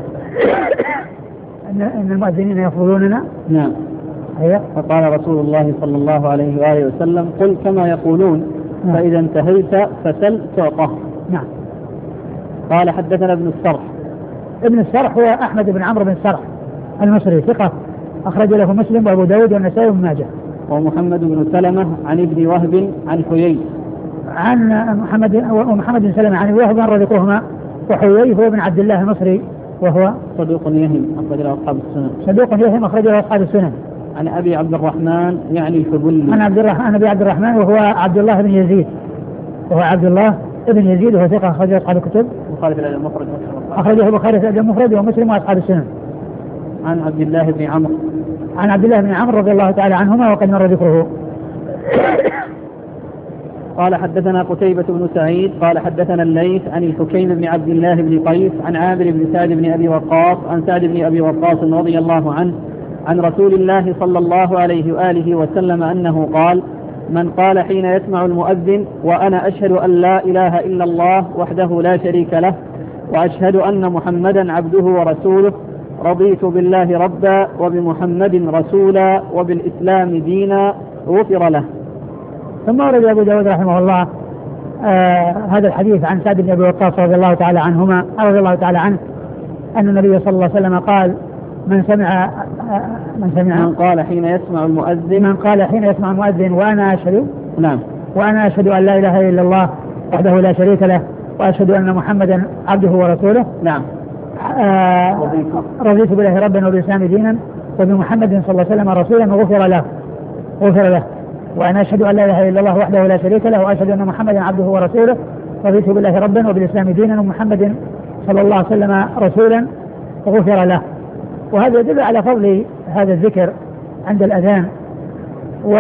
[SPEAKER 2] أن المؤذنين يفضلوننا.
[SPEAKER 1] نعم.
[SPEAKER 2] أيوة.
[SPEAKER 1] فقال رسول الله صلى الله عليه وآله وسلم: قل كما يقولون. نعم. فإذا انتهيت فسل تعطى.
[SPEAKER 2] نعم.
[SPEAKER 1] قال: حدثنا ابن السرح.
[SPEAKER 2] ابن السرح هو أحمد بن عمرو بن السرح المصري ثقة، أخرج له مسلم وأبو داود والنسائي وابن ماجه.
[SPEAKER 1] ومحمد بن سلمة عن ابن وهب عن حيي.
[SPEAKER 2] عن محمد ومحمد بن سلمة عن وهب رضيكهما، وحيي هو بن عبد الله المصري وهو
[SPEAKER 1] صدوق يهم أخرج له أصحاب السنن.
[SPEAKER 2] صدوق يهم أخرج له أصحاب السنن.
[SPEAKER 1] عن أبي عبد الرحمن يعني الحبلي.
[SPEAKER 2] عن عبد الرحمن أبي عبد الرحمن وهو عبد الله بن يزيد، وهو عبد الله بن يزيد وهو ثقة، أخرج أصحاب الكتب.
[SPEAKER 1] البخاري في الأدب المفرد.
[SPEAKER 2] أخرجه البخاري في الأدب المفرد ومسلم وأصحاب السنن.
[SPEAKER 1] عن عبد الله بن عمرو.
[SPEAKER 2] عن عبد الله بن عمرو رضي الله تعالى عنهما وقد مر ذكره.
[SPEAKER 1] قال: حدثنا قتيبة بن سعيد قال: حدثنا الليث عن الحكيم بن عبد الله بن قيس عن عامر بن سعد بن أبي وقاص عن سعد بن أبي وقاص رضي الله عنه عن رسول الله صلى الله عليه وآله وسلم أنه قال: من قال حين يسمع المؤذن: وأنا أشهد أن لا إله إلا الله وحده لا شريك له وأشهد أن محمدا عبده ورسوله، رضيت بالله ربا وبمحمد رسولا وبالإسلام دينا، غفر له.
[SPEAKER 2] ثم ورد أبو داود رحمه الله آه هذا الحديث عن سعد بن أبي وقاص رضي الله تعالى عنهما رضي الله تعالى عنه أن النبي صلى الله عليه وسلم قال: من سمع آه من سمع
[SPEAKER 1] من قال حين يسمع المؤذن
[SPEAKER 2] من قال حين يسمع المؤذن وأنا أشهد
[SPEAKER 1] نعم
[SPEAKER 2] وأنا أشهد أن لا إله إلا الله وحده لا شريك له وأشهد أن محمدا عبده ورسوله.
[SPEAKER 1] نعم.
[SPEAKER 2] آه رضيت بالله ربا وبالإسلام دينا وبمحمد صلى الله عليه وسلم رسولا، وغفر له غفر له وأنا أشهد أن لا إله إلا الله وحده لا شريك له وأشهد أن محمدا عبده ورسوله، رضيت بالله ربا وبالإسلام دينا ومحمد صلى الله عليه وسلم رسولا، وغفر له. وهذا يدل على فضل هذا الذكر عند الأذان، و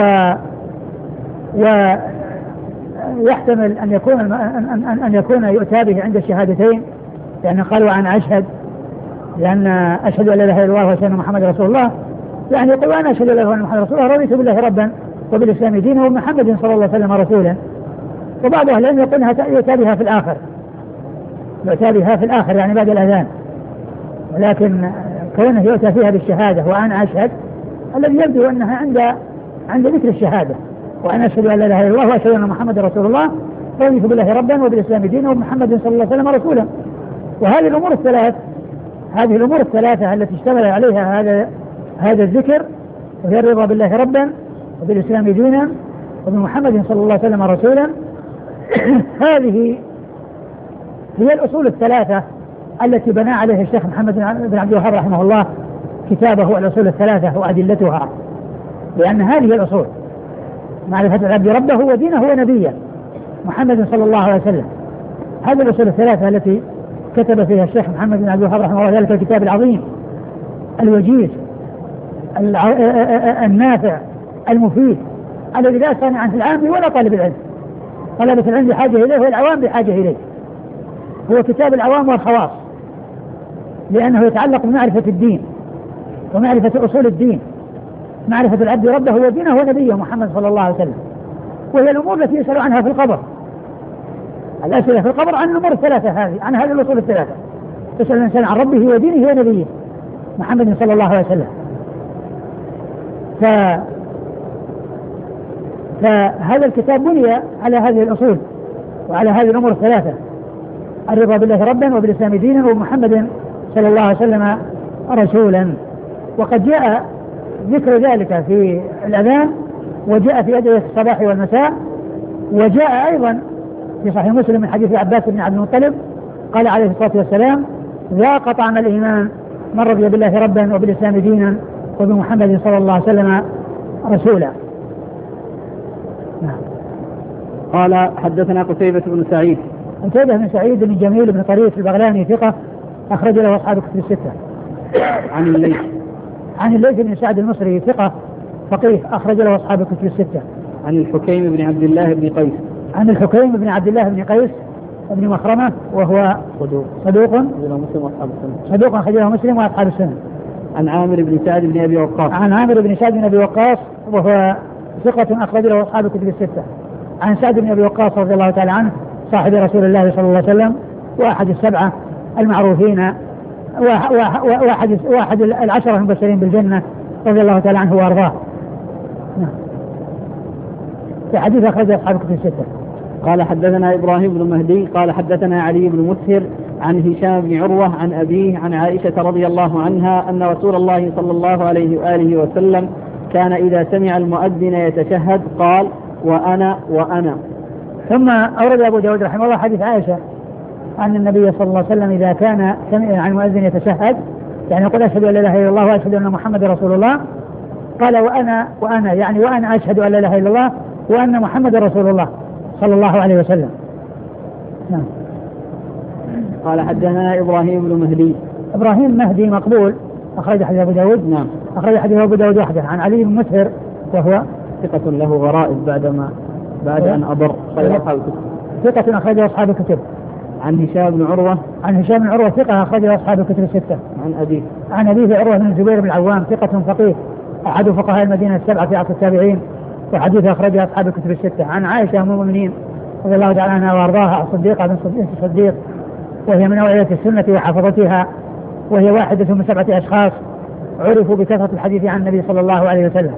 [SPEAKER 2] ويحتمل أن يكون أن أن يكون يؤتى به عند الشهادتين، لأن قالوا أنا أشهد، لأن أشهد أن لا إله إلا الله وأشهد أن محمد رسول الله، يعني يقول أنا أشهد أن لا إله إلا الله محمد رسول الله، رضيت بالله ربا وبالإسلام دينا ومحمد صلى الله عليه وسلم رسولا. وبعض أهل العلم يقول أنها يؤتى بها في الآخر، يؤتى بها في الآخر يعني بعد الأذان، ولكن كونه يؤتى فيها بالشهادة وأنا أشهد الذي يبدو أنها عند عند ذكر الشهادة، وأنا أشهد أن لا إله إلا الله وأشهد أن محمد رسول الله، رضيت بالله ربا وبالإسلام دينا ومحمد صلى الله عليه وسلم رسولا. وهذه الأمور الثلاث هذه الأمور الثلاثة التي اشتمل عليها هذا هذا الذكر، وهي الرضا بالله ربا وبالإسلام دينا وبمحمد صلى الله عليه وسلم رسولا، هذه هي الأصول الثلاثة التي بنى عليها الشيخ محمد بن عبد الوهاب رحمه الله كتابه الأصول الثلاثة وأدلتها، لأن هذه الأصول: معرفة العبد ربه ودينه ونبيه محمد صلى الله عليه وسلم. هذه الأصول الثلاثة التي كتب فيها الشيخ محمد بن عبد الوهاب رحمه الله ذلك الكتاب العظيم الوجيز النافع المفيد الذي لا يستغني عنه العام ولا طالب العلم. طلبة العلم بحاجة إليه والعوام بحاجة إليه. هو كتاب العوام والخواص، لأنه يتعلق بمعرفة الدين ومعرفة أصول الدين، معرفة العبد ربه ودينه ونبيه محمد صلى الله عليه وسلم. وهي الأمور التي يسأل عنها في القبر، الأسئلة في القبر عن الأمور الثلاثة هذه، عن هذه الأصول الثلاثة. يسأل الإنسان عن ربه ودينه ونبيه محمد صلى الله عليه وسلم. ف... فهذا الكتاب بني على هذه الأصول وعلى هذه الأمور الثلاثة: الرضا بالله ربا وبالإسلام دينا ومحمد صلى الله عليه وسلم رسولا. وقد جاء ذكر ذلك في الأذان، وجاء في أدعية الصباح والمساء، وجاء أيضا في صحيح مسلم من حديث عباس بن عبد المطلب قال عليه الصلاة والسلام: ذاق طعم الإيمان من رضي بالله ربا وبالإسلام دينا وبمحمد صلى الله عليه وسلم رسولا.
[SPEAKER 1] نعم. قال حدثنا قتيبة بن سعيد.
[SPEAKER 2] قتيبة بن سعيد بن جميل بن طريف البغلاني ثقة أخرج له أصحاب الكتب الستة.
[SPEAKER 1] عن الليث.
[SPEAKER 2] عن الليث بن سعد المصري ثقة فقيه أخرج له أصحاب الكتب الستة.
[SPEAKER 1] عن الحكيم بن عبد الله بن قيس.
[SPEAKER 2] عن الحكيم بن عبد الله بن قيس بن مخرمة وهو
[SPEAKER 1] صدوق.
[SPEAKER 2] صدوق
[SPEAKER 1] مسلم وأصحاب السنة.
[SPEAKER 2] صدوق أخرجه مسلم وأصحاب السنة.
[SPEAKER 1] عن عامر بن سعد بن أبي وقاص.
[SPEAKER 2] عن عامر بن سعد بن أبي وقاص وهو ثقة أخرج له أصحاب الكتب الستة. عن سعد بن أبي وقاص رضي الله تعالى عنه صاحب رسول الله صلى الله عليه وسلم وأحد السبعة المعروفين واحد واحد العشرة المبشرين بالجنة رضي الله تعالى عنه وأرضاه. في حديث أخرج أصحاب الكتب الستة.
[SPEAKER 1] قال حدثنا إبراهيم بن مهدي قال حدثنا علي بن مسهر عن هشام بن عروة عن أبيه عن عائشة رضي الله عنها أن رسول الله صلى الله عليه وآله وسلم كان إذا سمع المؤذن يتشهد قال: وأنا وأنا.
[SPEAKER 2] ثم أورد أبو داود رحمه الله حديث عائشة أن النبي صلى الله عليه وسلم إذا كان سمع عن المؤذن يتشهد يعني يقول: أشهد أن لا إله إلا الله وأشهد أن محمد رسول الله، قال: وأنا وأنا يعني وأنا أشهد أن لا إله إلا الله وأن محمد رسول الله صلى الله عليه وسلم. نعم.
[SPEAKER 1] قال حدثنا إبراهيم بن مهدي.
[SPEAKER 2] إبراهيم مهدي مقبول أخرج حديث أبو داود.
[SPEAKER 1] نعم.
[SPEAKER 2] أخرج حديث أبو داود وحده. عن علي بن مسهر وهو
[SPEAKER 1] ثقة له غرائب بعدما بعد أن أضر
[SPEAKER 2] ثقة أخرجه أصحاب الكتب.
[SPEAKER 1] عن هشام بن عروة.
[SPEAKER 2] عن هشام بن عروة ثقة أخرجه أصحاب الكتب الستة.
[SPEAKER 1] عن أبيه.
[SPEAKER 2] عن أبيه عروة بن الزبير بن العوام ثقة فقيه أحد فقهاء المدينة السبعة في عصر التابعين وحديث أخرجه أصحاب الكتب الستة. عن عائشة أم المؤمنين رضي الله تعالى عنها وأرضاها الصديقة بنت الصديق وهي من أوعية السنة وحفظتها وهي واحدة من سبعة أشخاص عرفوا بكثرة الحديث عن النبي صلى الله عليه وسلم.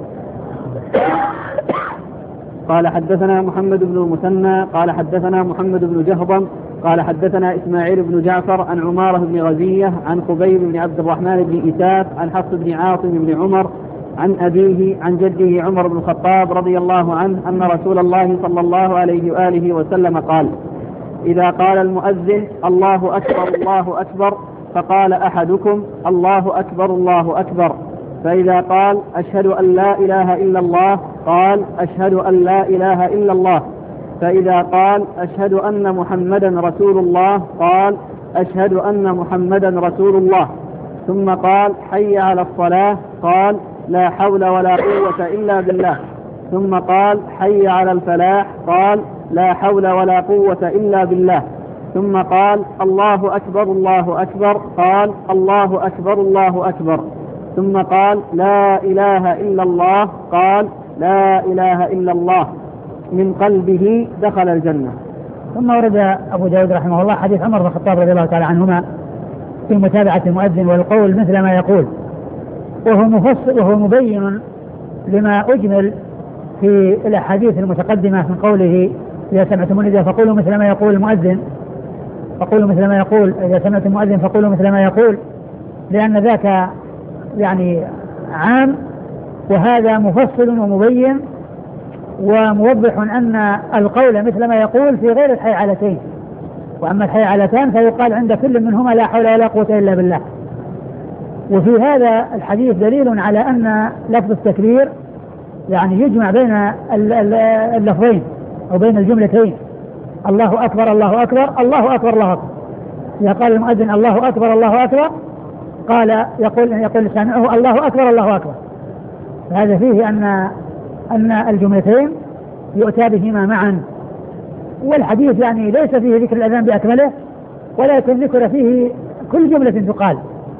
[SPEAKER 1] قال حدثنا محمد بن المثنى قال حدثنا محمد بن جهضم قال حدثنا إسماعيل بن جعفر عن عمارة بن غزية عن خبيب بن عبد الرحمن بن إتاف عن حفص بن عاصم بن عمر عن أبيه عن جده عمر بن الخطاب رضي الله عنه أن رسول الله صلى الله عليه وآله وسلم قال: إذا قال المؤذن: الله أكبر الله أكبر، فقال أحدكم: الله أكبر الله أكبر، فإذا قال: أشهد أن لا إله إلا الله، قال: أشهد أن لا إله إلا الله، فإذا قال: أشهد أن محمدا رسول الله، قال: أشهد أن محمدا رسول الله، ثم قال: حي على الصلاة، قال: لا حول ولا قوة إلا بالله، ثم قال: حي على الفلاح، قال: لا حول ولا قوة إلا بالله، ثم قال: الله أكبر الله أكبر، قال: الله أكبر الله أكبر، ثم قال: لا إله إلا الله، قال: لا إله إلا الله، من قلبه دخل الجنة.
[SPEAKER 2] ثم ورد أبو داود رحمه الله حديث عمر بن الخطاب رضي الله تعالى عنهما في متابعة المؤذن والقول مثل ما يقول، وهو مفصل وهو مبين لما أجمل في الأحاديث المتقدمة من قوله: إذا سمعتم النداء فقولوا مثل ما يقول المؤذن، فقولوا مثل ما يقول، إذا سمعتم المؤذن فقولوا مثل ما يقول، لأن ذاك يعني عام وهذا مفصل ومبين وموضح أن القول مثل ما يقول في غير الحيعلتين، وأما الحيعلتان فيقال عند كل منهما: لا حول ولا قوة إلا بالله. وفي هذا الحديث دليل على أن لفظ التكبير يعني يجمع بين اللفظين أو بين الجملتين: الله أكبر الله أكبر الله أكبر الله أكبر. إذا قال المؤذن: الله أكبر الله أكبر، قال يقول يقول سامعه: الله أكبر الله أكبر. هذا فيه أن أن الجملتين يؤتى بهما معا. والحديث يعني ليس فيه ذكر الأذان بأكمله، ولكن ذكر فيه كل جملة تقال.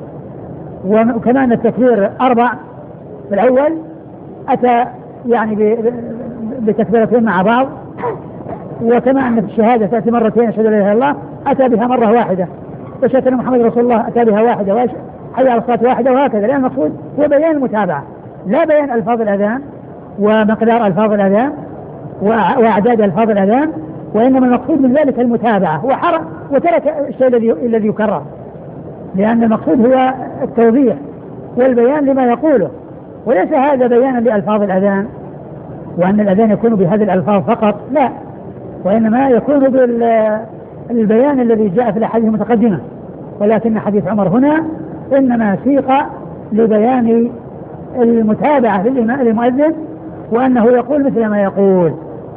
[SPEAKER 2] وكمان التكبير أربع في الأول أتى يعني بتكبيرتين مع بعض، وكما أن في الشهادة تأتي مرتين: أشهد أن لا إله إلا الله، أتى بها مرة واحدة، وأشهد أن محمد رسول الله أتى بها واحدة، وحي على الصلاة واحدة، وهكذا. لأن المقصود هو بيان المتابعة لا بيان ألفاظ الأذان ومقدار ألفاظ الأذان وأعداد ألفاظ الأذان، وإنما المقصود من ذلك المتابعة، وحرم وترك الشيء الذي الذي يكرر، لأن المقصود هو التوضيح والبيان لما يقوله، وليس هذا بيانا لألفاظ الأذان وأن الأذان يكون بهذه الألفاظ فقط، لا، وإنما يكون بالبيان الذي جاء في الأحاديث المتقدمة، ولكن حديث عمر هنا إنما سيق لبيان المتابعة للمؤذن وأنه يقول مثل ما يقول،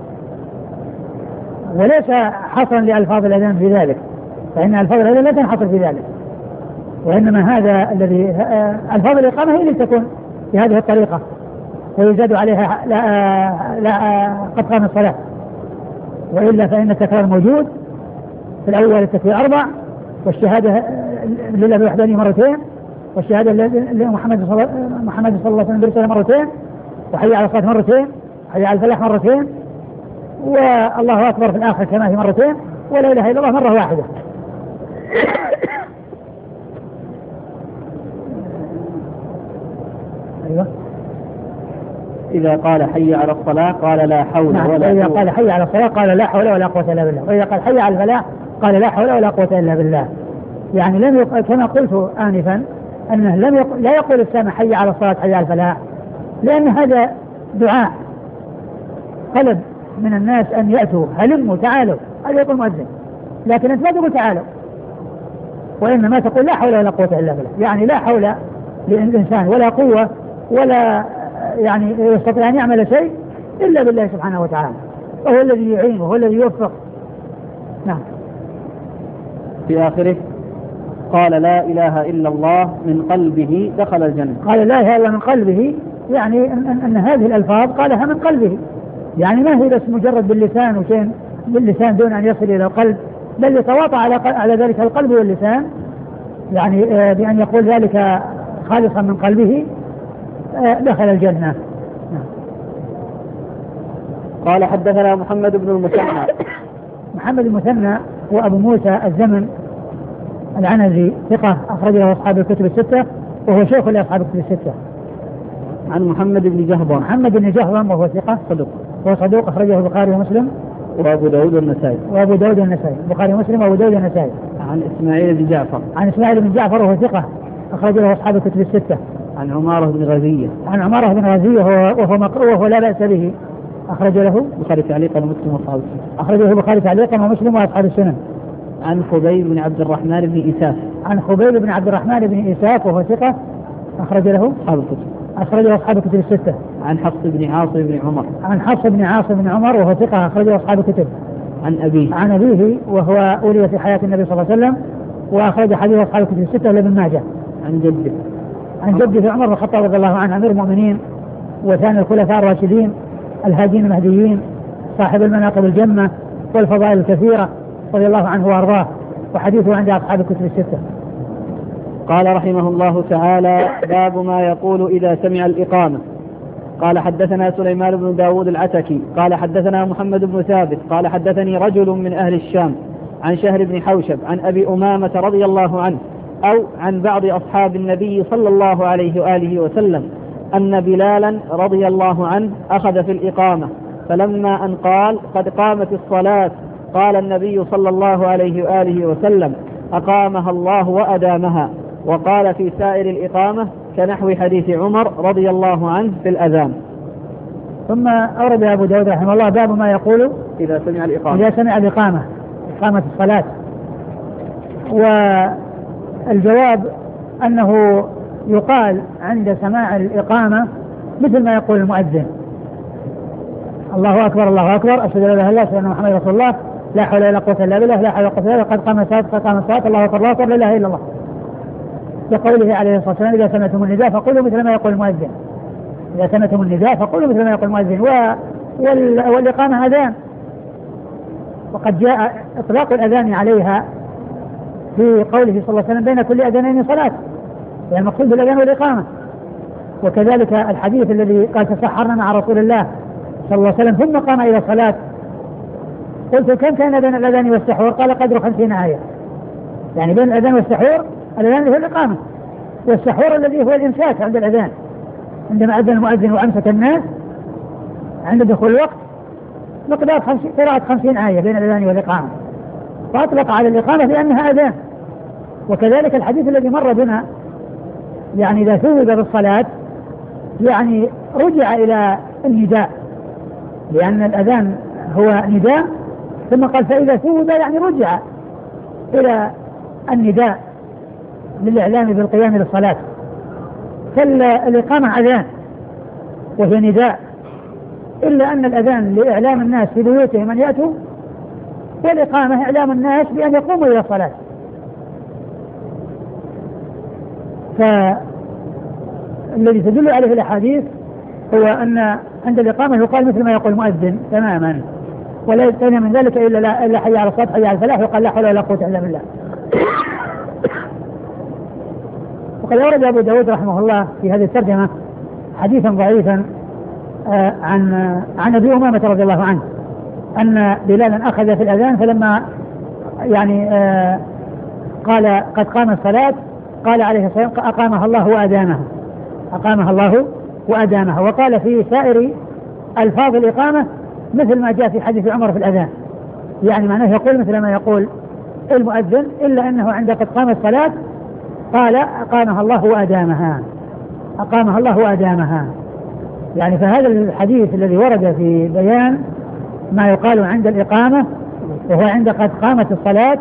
[SPEAKER 2] وليس حصرا لألفاظ الأذان في ذلك، فإن ألفاظ الأذان لا تنحصر في ذلك، وإنما هذا الذي ألفاظ الإقامة هي التي تكون بهذه الطريقة ويزاد عليها لا, لا قد قام الصلاة، وإلا فإن التكرار موجود. في الأول التكبير أربع، والشهادة لله بوحدانية مرتين، والشهادة لمحمد صلى محمد صلى الله عليه وسلم برسالة مرتين، وحي على الصلاة مرتين، وحي على الفلاح مرتين، والله أكبر في الآخر كما هي مرتين، ولا إله إلا الله مرة واحدة. أيوة.
[SPEAKER 1] إذا قال حي على الصلاة قال لا حول
[SPEAKER 2] نعم.
[SPEAKER 1] ولا قوة.
[SPEAKER 2] إذا قال حي على الصلاة قال لا حول ولا قوة إلا بالله، وإذا قال حي على الفلاح قال لا حول ولا قوة إلا بالله. يعني لم يق... كما قلت آنفا أنه لم يق... لا يقول السامع حي على الصلاة حي على الفلاح، لأن هذا دعاء طلب من الناس أن يأتوا هلموا تعالوا، هذا يقول مؤذن، لكن أنت ما تقول تعالوا، وإنما تقول لا حول ولا قوة إلا بالله، يعني لا حول للإنسان ولا قوة ولا يعني يستطيع أن يعمل شيء إلا بالله سبحانه وتعالى، وهو الذي يعين وهو الذي يوفق. نعم.
[SPEAKER 1] في آخره قال لا إله إلا الله من قلبه دخل الجنة.
[SPEAKER 2] قال لا إله إلا من قلبه، يعني أن, أن, أن هذه الألفاظ قالها من قلبه، يعني ما هي بس مجرد باللسان وشيء باللسان دون أن يصل إلى القلب، بل يتواطى على, على ذلك القلب واللسان، يعني آه بأن يقول ذلك خالصا من قلبه آه دخل الجنة.
[SPEAKER 1] قال حدثنا محمد بن المثنى.
[SPEAKER 2] محمد المثنى هو أبو موسى الزمن العنزي، ثقة أخرج له أصحاب الكتب الستة، وهو شيخ لأصحاب الكتب الستة.
[SPEAKER 1] عن محمد بن جهضم.
[SPEAKER 2] محمد بن جهضم وهو ثقة
[SPEAKER 1] صدوق،
[SPEAKER 2] هو صدوق أخرجه البخاري ومسلم
[SPEAKER 1] وأبو داود والنسائي.
[SPEAKER 2] وأبو داود والنسائي، البخاري ومسلم وأبو داود والنسائي.
[SPEAKER 1] عن إسماعيل بن جعفر.
[SPEAKER 2] عن إسماعيل بن جعفر وهو ثقة أخرج له أصحاب الكتب الستة.
[SPEAKER 1] عن عمارة بن غزية.
[SPEAKER 2] عن عمارة بن غزية وهو, وهو مقروء وهو لا بأس به، أخرج له
[SPEAKER 1] البخاري تعليقا ومسلم وأصحاب السنن.
[SPEAKER 2] أخرجه البخاري تعليقا ومسلم وأصحاب السنن.
[SPEAKER 1] عن خبيب بن عبد الرحمن بن إساف.
[SPEAKER 2] عن خبيب بن عبد الرحمن بن إساف وهو ثقة أخرج له
[SPEAKER 1] أصحاب الكتب.
[SPEAKER 2] أخرجه أصحاب الكتب الستة.
[SPEAKER 1] عن حفص بن عاصم بن عمر.
[SPEAKER 2] عن حفص بن عاصم بن عمر وهو ثقة أخرجه أصحاب الكتب.
[SPEAKER 1] عن أبيه.
[SPEAKER 2] عن أبيه وهو ولي في حياة النبي صلى الله عليه وسلم، وأخرج حديث أصحاب الكتب الستة لابن ماجه.
[SPEAKER 1] عن جده.
[SPEAKER 2] عن جده عمر بن الخطاب رضي الله عنه أمير المؤمنين وثاني الخلفاء الراشدين الهادين المهديين صاحب المناقب الجمة والفضائل الكثيرة رضي الله عنه وأرضاه، وحديثه عند أصحاب الكتب الستة.
[SPEAKER 1] قال رحمه الله تعالى باب ما يقول إذا سمع الإقامة. قال حدثنا سليمان بن داود العتكي قال حدثنا محمد بن ثابت قال حدثني رجل من أهل الشام عن شهر بن حوشب عن أبي أمامة رضي الله عنه أو عن بعض أصحاب النبي صلى الله عليه وآله وسلم أن بلالا رضي الله عنه أخذ في الإقامة، فلما أن قال قد قامت الصلاة قال النبي صلى الله عليه وآله وسلم أقامها الله وأدامها، وقال في سائر الإقامة كنحو حديث عمر رضي الله عنه في الأذان.
[SPEAKER 2] ثم أورد أبو داود رحمه الله باب ما يقول
[SPEAKER 1] إذا سمع الإقامة.
[SPEAKER 2] إذا سمع الإقامة إقامة الصلاة. والجواب أنه يقال عند سماع الإقامة مثل ما يقول المؤذن: الله أكبر الله أكبر أشهد أن لا إله إلا الله أشهد أن محمدا رسول الله لا حول ولا قوة إلا بالله لا حول ولا قوة إلا بالله قد قام الصلاة قد قام الصلاة الله أكبر الله أكبر لا إله إلا الله، لقوله عليه الصلاة والسلام: إذا سمعتم النداء فقولوا مثل ما يقول المؤذن. إذا سمعتم النداء فقولوا مثل ما يقول المؤذن. وال... والإقامة أذان، وقد جاء إطلاق الأذان عليها في قوله صلى الله عليه وسلم: بين كل أذانين صلاة، يعني المقصود بالأذان والإقامة. وكذلك الحديث الذي قال: تسحرنا مع رسول الله صلى الله عليه وسلم ثم قام إلى الصلاة، قلت: كم كان بين الأذان والسحور؟ قال: قدر خمسين آية. يعني بين الأذان والسحور الأذان اللي هو الإقامة، والسحور الذي هو الإمساك عند الأذان، عندما أذن المؤذن وأمسك الناس عند دخول الوقت مقدار قراءة خمسين آية بين الأذان والإقامة، فأطلق على الإقامة بأنها أذان. وكذلك الحديث الذي مر بنا، يعني إذا ثوب بالصلاة يعني رجع إلى النداء، لأن الأذان هو نداء ثم قال فإذا ثوب يعني رجع إلى النداء للإعلام بالقيام للصلاة. فالإقامة أذان وهي نداء، إلا أن الأذان لإعلام الناس في بيوتهم أن يأتوا، والإقامة إعلام الناس بأن يقوموا إلى الصلاة. فالذي تدل عليه الأحاديث هو أن عند الإقامة يقال مثل ما يقول المؤذن تماما، ولا يستثنى من ذلك إلا إلا حي على الصلاة حي على الفلاح، وقال لا حول ولا قوة إلا بالله. وقد أورد أبو داود رحمه الله في هذه الترجمة حديثا ضعيفا آه عن آه عن أبي أمامة رضي الله عنه أن بلالا أخذ في الأذان، فلما يعني آه قال قد قام الصلاة قال عليه الصلاة والسلام أقامها الله وأدامها، أقامها الله وأدامها. وقال في سائر ألفاظ الإقامة مثل ما جاء في حديث عمر في الأذان، يعني معناه يقول مثل ما يقول المؤذن، إلا أنه عند قد قام الصلاة قال أقامها الله وأدامها، أقامها الله وأدامها. يعني فهذا الحديث الذي ورد في بيان ما يقال عند الإقامة وهو عند قد قامت الصلاة،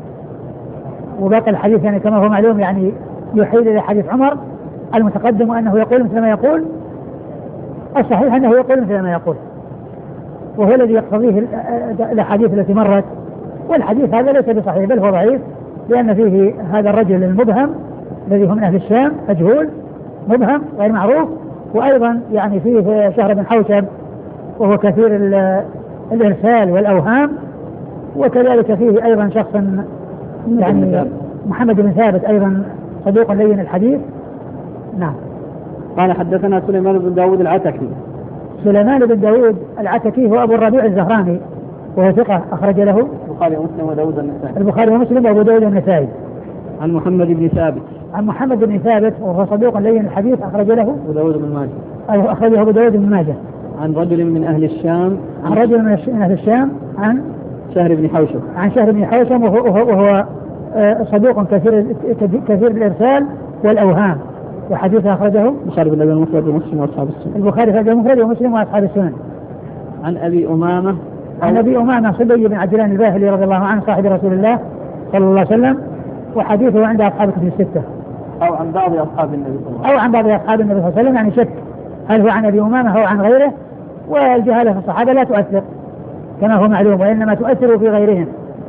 [SPEAKER 2] وباقي الحديث يعني كما هو معلوم يعني يحيل إلى حديث عمر المتقدم أنه يقول مثل ما يقول، الصحيح أنه يقول مثل ما يقول، وهو الذي يقتضيه الأحاديث التي مرت. والحديث هذا ليس بصحيح بل هو ضعيف، لأن فيه هذا الرجل المبهم الذي هو من أهل الشام مجهول مبهم غير معروف، وأيضا يعني فيه شهر بن حوشب وهو كثير الإرسال والأوهام، وكذلك فيه أيضا شخص يعني محمد بن ثابت أيضا صدوق لين الحديث. نعم.
[SPEAKER 1] قال حدثنا سليمان بن داود العتكي.
[SPEAKER 2] سليمان بن داود العتكي هو أبو الربيع الزهراني وهو ثقة أخرج له
[SPEAKER 1] البخاري ومسلم وداود النسائي.
[SPEAKER 2] البخاري ومسلم وأبو داود النسائي.
[SPEAKER 1] عن محمد بن ثابت.
[SPEAKER 2] عن محمد بن ثابت وهو صدوق لين الحديث أخرج له
[SPEAKER 1] أبو داود بن ماجه.
[SPEAKER 2] أيوه أخرجه أبو داود بن ماجه.
[SPEAKER 1] عن رجل من أهل الشام.
[SPEAKER 2] عن رجل من أهل الشام عن
[SPEAKER 1] شهر بن حوشب.
[SPEAKER 2] عن شهر بن حوشب وهو, وهو, وهو صدوق كثير كثير الإرسال والأوهام، وحديثه أخرجه
[SPEAKER 1] البخاري في الأدب المفرد ومسلم وأصحاب السنن.
[SPEAKER 2] البخاري في الأدب المفرد ومسلم وأصحاب السنن.
[SPEAKER 1] عن أبي أمامة.
[SPEAKER 2] عن أبي أمامة صبي بن عبد الله الباهلي رضي الله عنه صاحب رسول الله صلى الله عليه وسلم، وحديثه عند أصحاب الكتب الستة.
[SPEAKER 1] أو عن بعض أصحاب النبي صلى الله عليه وسلم.
[SPEAKER 2] أو عن بعض أصحاب النبي صلى الله عليه وسلم، يعني شك هل هو عن أبي أمامة أو عن غيره، والجهالة في الصحابة لا تؤثر كما هو معلوم، وإنما تؤثر في غيرهم.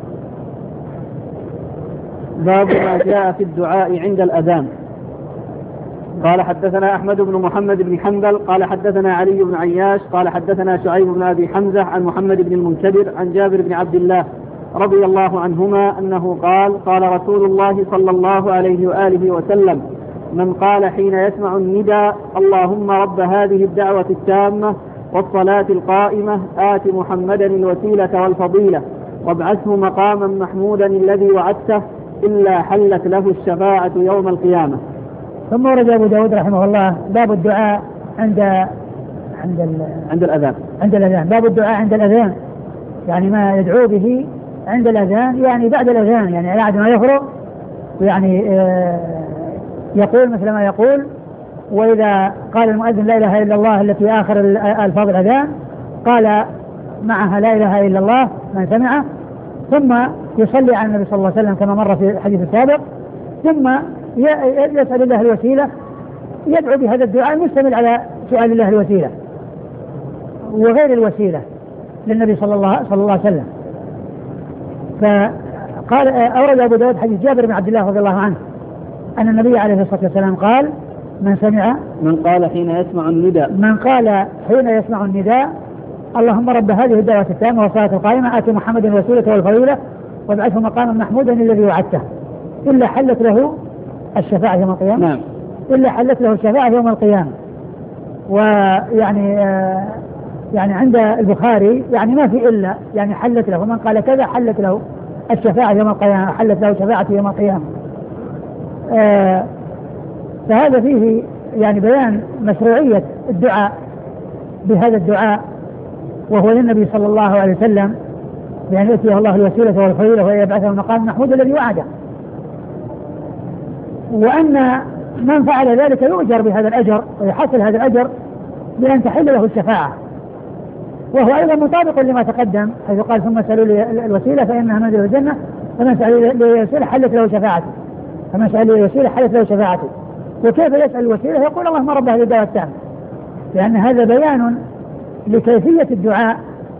[SPEAKER 1] باب ما جاء في الدعاء عند الأذان. قال حدثنا أحمد بن محمد بن حنبل قال حدثنا علي بن عياش قال حدثنا شعيب بن أبي حمزة عن محمد بن المنكدر عن جابر بن عبد الله رضي الله عنهما أنه قال قال رسول الله صلى الله عليه وآله وسلم: من قال حين يسمع النداء: اللهم رب هذه الدعوة التامة والصلاة القائمة آت محمدا الوسيلة والفضيلة وابعثه مقاما محمودا الذي وعدته إلا حلت له الشفاعة يوم القيامة.
[SPEAKER 2] ثم ورد أبو داود رحمه الله باب الدعاء عند عند
[SPEAKER 1] عند الأذان.
[SPEAKER 2] عند الأذان باب الدعاء عند الأذان، يعني ما يدعو به عند الأذان، يعني بعد الأذان، يعني بعد ما يفرغ، يعني آه يقول مثل ما يقول. وإذا قال المؤذن لا إله إلا الله التي آخر ألفاظ الأذان قال معها لا إله إلا الله من سمعه، ثم يصلي على النبي صلى الله عليه وسلم كما مر في الحديث السابق، ثم يسأل الله الوسيلة، يدعو بهذا الدعاء المشتمل على سؤال الله الوسيلة وغير الوسيلة للنبي صلى الله, صلى الله عليه وسلم. فقال أورد أبو داود حديث جابر بن عبد الله رضي الله عنه أن النبي عليه الصلاة والسلام قال: من سمع
[SPEAKER 1] من قال حين يسمع النداء
[SPEAKER 2] من قال حين يسمع النداء اللهم رب هذه الدعوة التامة والصلاة القائمة آت محمد الوسيلة والفضيلة وابعثه مقاما محمودا الذي وعدته إلا حلت له الشفاعة يوم القيامة.
[SPEAKER 1] نعم.
[SPEAKER 2] إلا حلت له الشفاعة يوم القيامة. ويعني آه يعني عند البخاري يعني ما في إلا، يعني حلت له، من قال كذا حلت له الشفاعة يوم القيامة، حلت له شفاعة يوم القيامة. آه فهذا فيه يعني بيان مشروعية الدعاء بهذا الدعاء، وهو للنبي صلى الله عليه وسلم بأن يؤتيه الله الوسيلة والفضيلة ويبعثه المقام المحمود الذي وعده، وأن من فعل ذلك يؤجر بهذا الأجر ويحصل هذا الأجر بأن تحل له الشفاعة. وهو أيضا مطابق لما تقدم حيث قال ثم سألوا لي الوسيلة فإنها منزل الجنة فمن سأل لي الوسيلة حلت له شفاعتي فمن سأل لي الوسيلة حلت له شفاعتي. وكيف يسأل الوسيلة؟ يقول اللهم رب هذه الدعوة التامة، لأن هذا بيان لكيفية الدعاء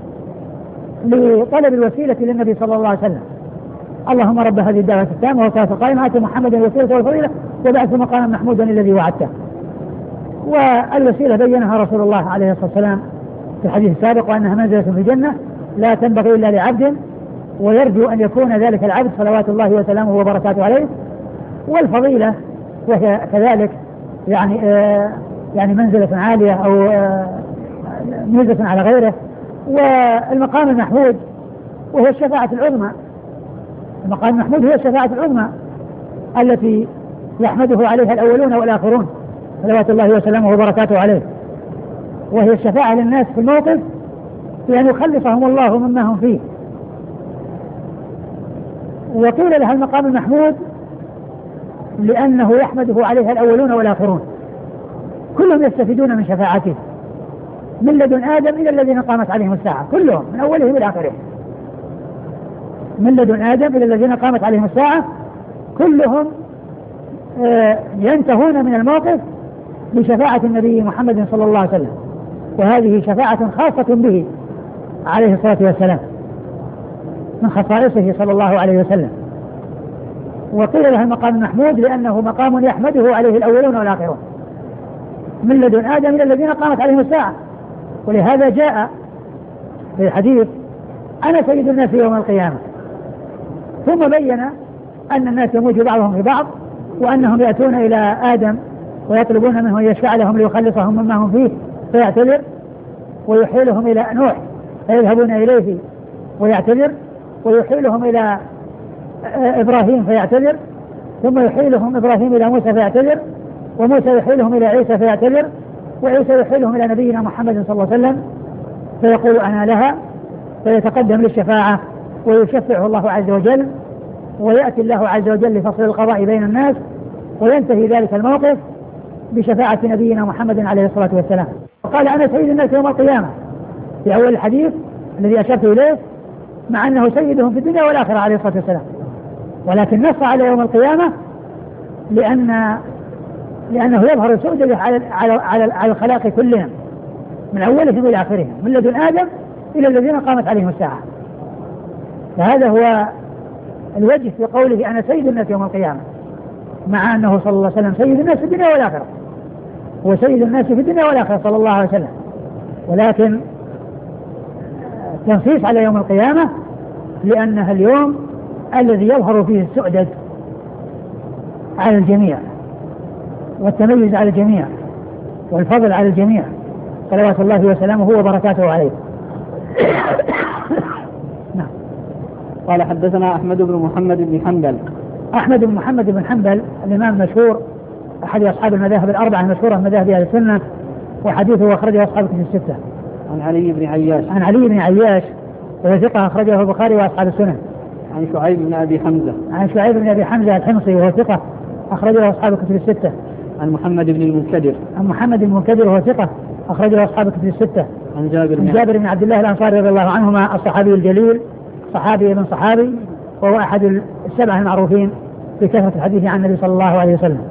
[SPEAKER 2] لطلب الوسيلة للنبي صلى الله عليه وسلم. اللهم رب هذه الدعوة التامة والصلاة القائمة آت محمدا الوسيلة والفضيلة وبعث مقاما محمودا الذي وعدته. والوسيلة بينها رسول الله عليه الصلاة والسلام في الحديث السابق وأنها منزلة في الجنة لا تنبغي إلا لعبد ويرجو أن يكون ذلك العبد صلوات الله وسلامه وبركاته عليه. والفضيلة وهي كذلك يعني آه يعني منزلة عالية أو آه ميزة على غيره. والمقام المحمود وهو الشفاعة العظمى. المقام المحمود هو الشفاعة العظمى التي يحمده عليها الأولون والآخرون صلوات الله وسلامه وبركاته عليه، وهي الشفاعة للناس في الموقف بأن يخلصهم الله مما هم فيه. وقيل لها المقام المحمود لأنه يحمده عليها الأولون والآخرون، كلهم يستفيدون من شفاعته من لدن آدم إلى الذين قامت عليهم الساعة، كلهم من أولهم إلى آخرهم، من لدن آدم إلى الذين قامت عليهم الساعة كلهم آه ينتهون من الموقف بشفاعة النبي محمد صلى الله عليه وسلم، وهذه شفاعة خاصة به عليه الصلاة والسلام من خصائصه صلى الله عليه وسلم. وقيل له المقام المحمود لأنه مقام يحمده عليه الأولون والآخرون من لدن آدم إلى الذين قامت عليهم الساعة. ولهذا جاء في الحديث أنا سيد الناس يوم القيامة، ثم بين أن الناس يموج بعضهم في بعض وأنهم يأتون إلى آدم ويطلبون منه أن يشفع لهم ليخلصهم مما هم فيه فيعتذر، ويحيلهم إلى نوح فيذهبون إليه ويعتذر، ويحيلهم إلى إبراهيم فيعتذر، ثم يحيلهم إبراهيم إلى موسى فيعتذر، وموسى يحيلهم إلى عيسى فيعتذر، وعيسى يحيلهم إلى نبينا محمد صلى الله عليه وسلم فيقول أنا لها، فيتقدم للشفاعة ويشفعه الله عز وجل، ويأتي الله عز وجل لفصل القضاء بين الناس، وينتهي ذلك الموقف بشفاعة نبينا محمد عليه الصلاة والسلام. وقال أنا سيد الناس يوم القيامة في أول الحديث الذي أشرت إليه، مع أنه سيدهم في الدنيا والآخرة عليه الصلاة والسلام، ولكن نص على يوم القيامة لأن لأنه يظهر سؤدده على على على, على الخلائق كلهم من أولهم إلى آخرهم من لدن آدم إلى الذين قامت عليهم الساعة. فهذا هو الوجه في قوله أنا سيد الناس يوم القيامة، مع أنه صلى الله عليه وسلم سيد الناس في الدنيا والآخرة، هو سيد الناس في الدنيا والآخرة صلى الله عليه وسلم، ولكن تنصيص على يوم القيامة لأنها اليوم الذي يظهر فيه السؤدد على الجميع والتميز على الجميع والفضل على الجميع صلوات الله وسلامه وبركاته عليه.
[SPEAKER 1] نعم. قال حدثنا أحمد بن محمد بن حنبل.
[SPEAKER 2] أحمد بن محمد بن حنبل الإمام المشهور أحد أصحاب المذاهب الأربعة المشهورة من مذاهب أهل السنة، وحديثه أخرجه أصحاب الكتب الستة.
[SPEAKER 1] عن علي بن عياش.
[SPEAKER 2] عن علي بن عياش وهو ثقة أخرجه البخاري وأصحاب السنن.
[SPEAKER 1] عن شعيب بن أبي حمزة.
[SPEAKER 2] عن شعيب بن أبي حمزة الحمصي وهو ثقة أخرجه أصحاب الكتب الستة.
[SPEAKER 1] عن محمد بن المنكدر.
[SPEAKER 2] عن محمد بن المنكدر وهو ثقة أخرجه أصحاب الكتب الستة.
[SPEAKER 1] عن جابر بن,
[SPEAKER 2] عن جابر بن عبد الله الأنصاري رضي الله عنهما الصحابي الجليل صحابي ابن صحابي، وهو أحد السبعة المعروفين بكثرة الحديث عن النبي صلى الله عليه وسلم.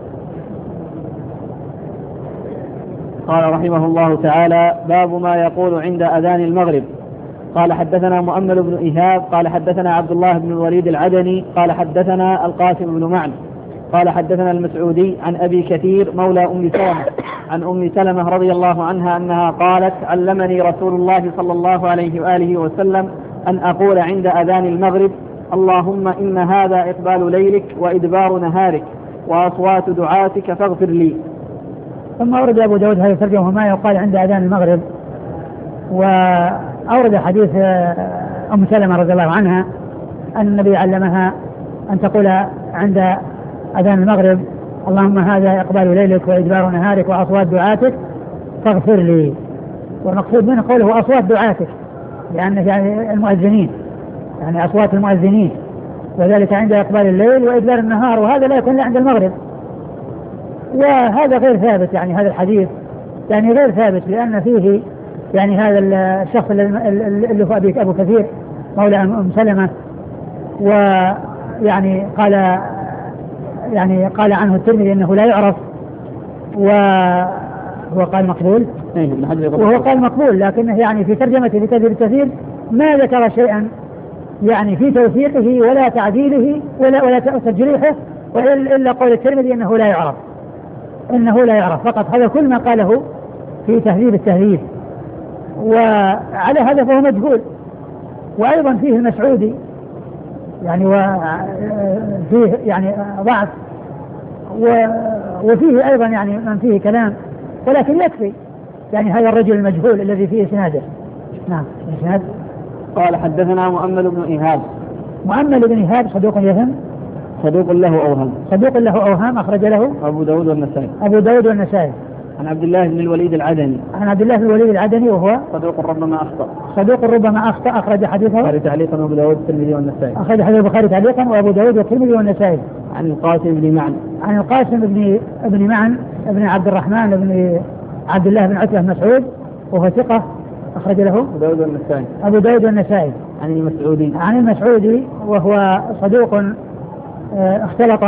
[SPEAKER 1] قال رحمه الله تعالى باب ما يقول عند أذان المغرب. قال حدثنا مؤمل بن إيهاب قال حدثنا عبد الله بن الوليد العدني قال حدثنا القاسم بن معن قال حدثنا المسعودي عن أبي كثير مولى أم سلمة عن أم سلمة رضي الله عنها أنها قالت علمني رسول الله صلى الله عليه وآله وسلم أن أقول عند أذان المغرب اللهم إن هذا إقبال ليلك وإدبار نهارك وأصوات دعاتك فاغفر لي.
[SPEAKER 2] ثم أورد أبو داود هذا الترجمة ما يقال عند أذان المغرب، وأورد حديث أم سلمة رضي الله عنها أن النبي علمها أن تقول عند أذان المغرب اللهم هذا إقبال ليلك وإدبار نهارك وأصوات دعاتك فاغفر لي. والمقصود منه قوله أصوات دعاتك لأن يعني المؤذنين يعني أصوات المؤذنين، وذلك عند إقبال الليل وإدبار النهار، وهذا لا يكون إلا عند المغرب. وهذا غير ثابت، يعني هذا الحديث يعني غير ثابت لأن فيه يعني هذا الشخص اللي هو أبي أبو كثير مولى أم سلمة، ويعني قال يعني قال عنه الترمذي أنه لا يعرف، وهو قال مقبول، وهو قال مقبول، لكنه يعني في ترجمته في تهذيب التهذيب ما ذكر شيئا يعني في توثيقه ولا تعديله ولا ولا تجريحه، إلا قول الترمذي أنه لا يعرف، إنه لا يعرف فقط. هذا كل ما قاله في تهذيب التهذيب، وعلى هذا فهو مجهول. وأيضا فيه المسعودي يعني وفيه يعني ضعف، وفيه أيضا يعني من فيه كلام، ولكن يكفي يعني هذا الرجل المجهول الذي فيه إسناده. نعم. إسناد.
[SPEAKER 1] قال حدثنا مؤمل بن إيهاب.
[SPEAKER 2] مؤمل بن إيهاب صدوق يهم،
[SPEAKER 1] صدوق له أوهام،
[SPEAKER 2] صدوق له أوهام أخرج له
[SPEAKER 1] أبو داود والنسائي.
[SPEAKER 2] أبو داود والنسائي.
[SPEAKER 1] عن عبد الله بن الوليد العدني.
[SPEAKER 2] عن عبد الله بن الوليد العدني وهو
[SPEAKER 1] صدوق ربما أخطأ.
[SPEAKER 2] صدوق ربما أخطأ أخرج حديثه
[SPEAKER 1] البخاري تعليقا وأبو داود والترمذي والنسائي.
[SPEAKER 2] أخرج حديث البخاري تعليقا وأبو داود والترمذي والنسائي.
[SPEAKER 1] عن القاسم بن معن.
[SPEAKER 2] عن القاسم بن ابن معن ابن عبد الرحمن بن عبد الله بن عتبة مسعود وهو ثقة أخرج له
[SPEAKER 1] أبو داود والنسائي.
[SPEAKER 2] أبو داود والنسائي.
[SPEAKER 1] عن المسعودي.
[SPEAKER 2] عن المسعودي وهو صدوق اختلط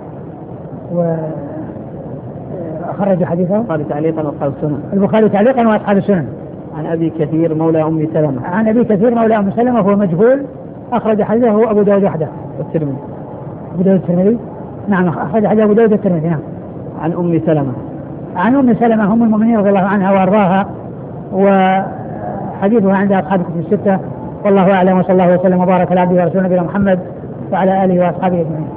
[SPEAKER 2] وأخرج حديثه
[SPEAKER 1] البخاري تعليقا وأصحاب السنن.
[SPEAKER 2] البخاري تعليقا وأصحاب السنن.
[SPEAKER 1] عن أبي كثير مولى أم سلمة.
[SPEAKER 2] عن أبي كثير مولى أم سلمة وهو مجهول أخرج حديثه أبو داود وحده
[SPEAKER 1] والترمذي.
[SPEAKER 2] أبو داود الترمذي. نعم أخرج حديث أبو داود الترمذي. نعم.
[SPEAKER 1] عن أم سلمة.
[SPEAKER 2] عن أم سلمة أم المؤمنين رضي الله عنها وأرضاها، وحديثها عند أصحاب الكتب الستة، والله أعلم، وصلى الله وسلم وبارك على عبده ورسوله نبينا محمد وعلى آله وأصحابه أجمعين.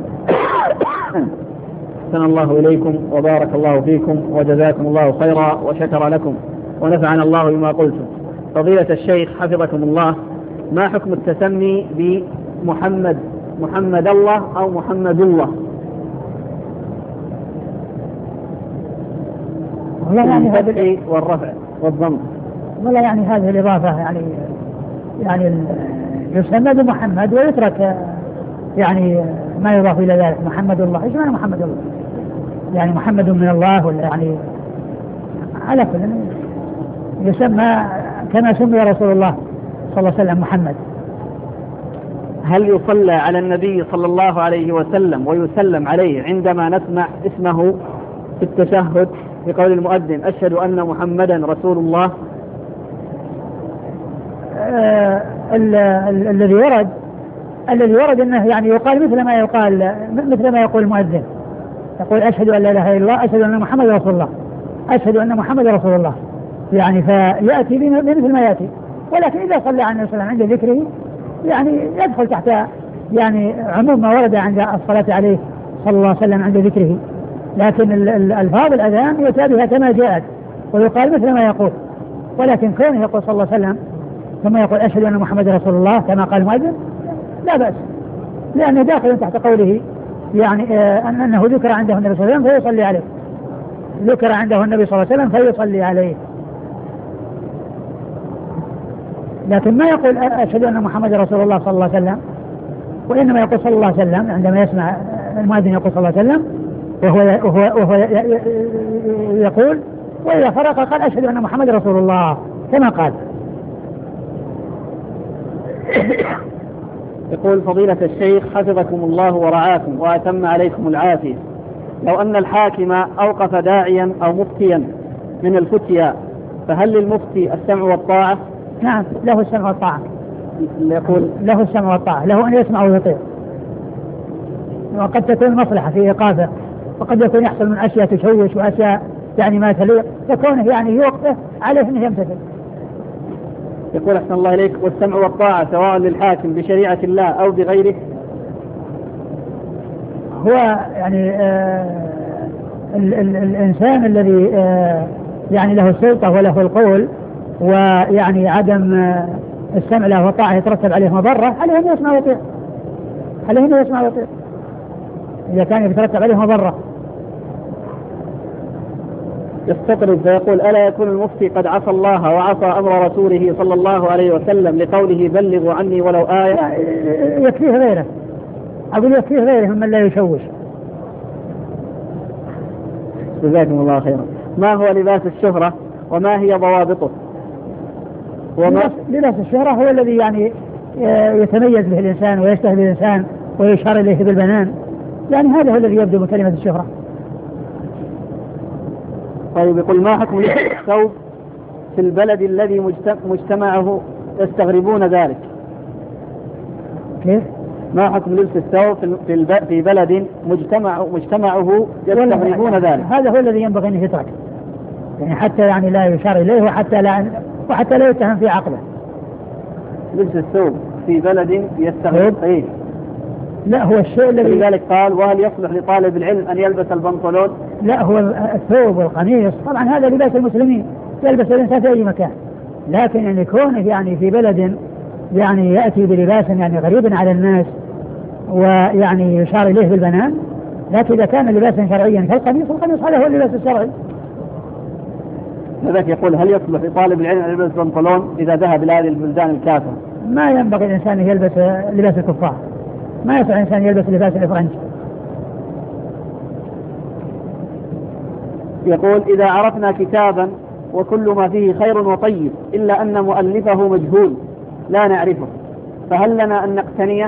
[SPEAKER 1] أحسن الله إليكم وبارك الله فيكم وجزاكم الله خيرا وشكر لكم ونفعنا الله بما قلتم. فضيلة الشيخ حفظكم الله، ما حكم التسمي بمحمد محمد الله أو محمد الله؟
[SPEAKER 2] والله يعني
[SPEAKER 1] هذا والرفع والضم.
[SPEAKER 2] والله يعني هذه الإضافة يعني يعني يسمى بمحمد ويترك يعني ما يضاف إلى ذلك. محمد الله، إيش معنى محمد الله؟ يعني محمد من الله ولا يعني على كل يسمى كما سمي رسول الله صلى الله عليه وسلم محمد.
[SPEAKER 1] هل يصلى على النبي صلى الله عليه وسلم ويسلم عليه عندما نسمع اسمه في التشهد بقول المؤذن أشهد أن محمدا رسول الله؟
[SPEAKER 2] آه الذي ورد الذي ورد أنه يعني يقال مثل ما يقال مثل ما يقول المؤذن، يقول أشهد أن لا إله إلا الله، أشهد أن محمد رسول الله، أشهد أن محمد رسول الله، يعني فيأتي بمثل ما يأتي. ولكن إذا صلى على النبي صلى الله عليه وسلم عند ذكره يعني يدخل تحت يعني عموم ما ورد عند الصلاة عليه صلى الله عليه وسلم عند ذكره. لكن الألفاظ الأذان يتابعها كما جاءت ويقال مثل ما يقول، ولكن كونه يقول صلى الله عليه وسلم ثم يقول أشهد أن محمد رسول الله كما قال المؤذن لا بأس، لأنه داخل تحت قوله يعني آه أنه ذكر عنده النبي صلى الله عليه وسلم فيصلي عليه، ذكر عنده النبي صلى الله عليه وسلم فيصلي عليه. لكن ما يقول أشهد أن محمد رسول الله صلى الله عليه وسلم، وإنما يقول صلى الله عليه وسلم عندما يسمع المؤذن يقول صلى الله عليه وسلم وهو, وهو, وهو يقول، وإذا فرق قال أشهد أن محمد رسول الله كما قال.
[SPEAKER 1] يقول فضيلة الشيخ حفظكم الله ورعاكم وأتم عليكم العافية، لو أن الحاكم أوقف داعيا أو مفتيا من الفتيا فهل للمفتي السمع والطاعة؟
[SPEAKER 2] نعم له السمع والطاعة.
[SPEAKER 1] يقول
[SPEAKER 2] له السمع والطاعة، له أن يسمع ويطيع، وقد تكون مصلحة في إيقافه، وقد يكون يحصل من أشياء تشوش وأشياء يعني ما تليق، فكونه يعني يوقفه عليه أنه يمتثل.
[SPEAKER 1] يقول أحسن الله إليك، والسمع والطاعة سواء للحاكم بشريعة الله أو بغيره؟
[SPEAKER 2] هو يعني آه ال ال الإنسان الذي آه يعني له السلطة وله القول ويعني عدم آه السمع له والطاعة يترتب عليه مضرة، عليه أن يسمع ويطيع، عليه أن يسمع ويطيع إذا كان يترتب عليه مضرة.
[SPEAKER 1] يستطرد فيقول ألا يكون المفتي قد عصى الله وعصى أمر رسوله صلى الله عليه وسلم لقوله بلغوا عني ولو آية؟
[SPEAKER 2] يكفيه غيره، أقول يكفيه غيره من لا يشوش.
[SPEAKER 1] جزاكم الله خيرا. ما هو لباس الشهرة وما هي ضوابطه؟
[SPEAKER 2] لباس, لباس الشهرة هو الذي يعني يتميز به الإنسان ويشتهي به الإنسان ويشار إليه بالبنان، يعني هذا هو الذي يبدو من كلمة الشهرة.
[SPEAKER 1] طيب يقول ما حكم لبس الثوب في البلد الذي مجتمعه يستغربون ذلك؟
[SPEAKER 2] كيف؟
[SPEAKER 1] ما حكم لبس الثوب في في بلد مجتمع مجتمعه يستغربون ذلك؟
[SPEAKER 2] هذا هو الذي ينبغي أن يترك، يعني حتى يعني لا يشار إليه وحتى لا وحتى لا يتهم في عقله.
[SPEAKER 1] لبس الثوب في بلد يستغرب إيه؟
[SPEAKER 2] لا هو الشيء الذي
[SPEAKER 1] لذلك قال وهل يصلح لطالب العلم أن يلبس البنطلون؟
[SPEAKER 2] لا هو الثوب والقميص طبعا هذا لباس المسلمين يلبس الإنسان في أي مكان، لكن أن يكون يعني في بلد يعني يأتي بلباس يعني غريب على الناس ويعني يشار إليه بالبنان، لكن إذا كان لباسا شرعيا كالقميص القميص هذا هو اللباس الشرعي.
[SPEAKER 1] لذلك يقول هل يصلح لطالب العلم أن يلبس بنطلون إذا ذهب إلى هذه البلدان الكافرة؟
[SPEAKER 2] ما ينبغي الإنسان أن يلبس لباس الكفار، ما يصلح الإنسان يلبس لباس الإفرنج.
[SPEAKER 1] يقول إذا عرفنا كتابا وكل ما فيه خير وطيب إلا أن مؤلفه مجهول لا نعرفه فهل لنا أن نقتنيه؟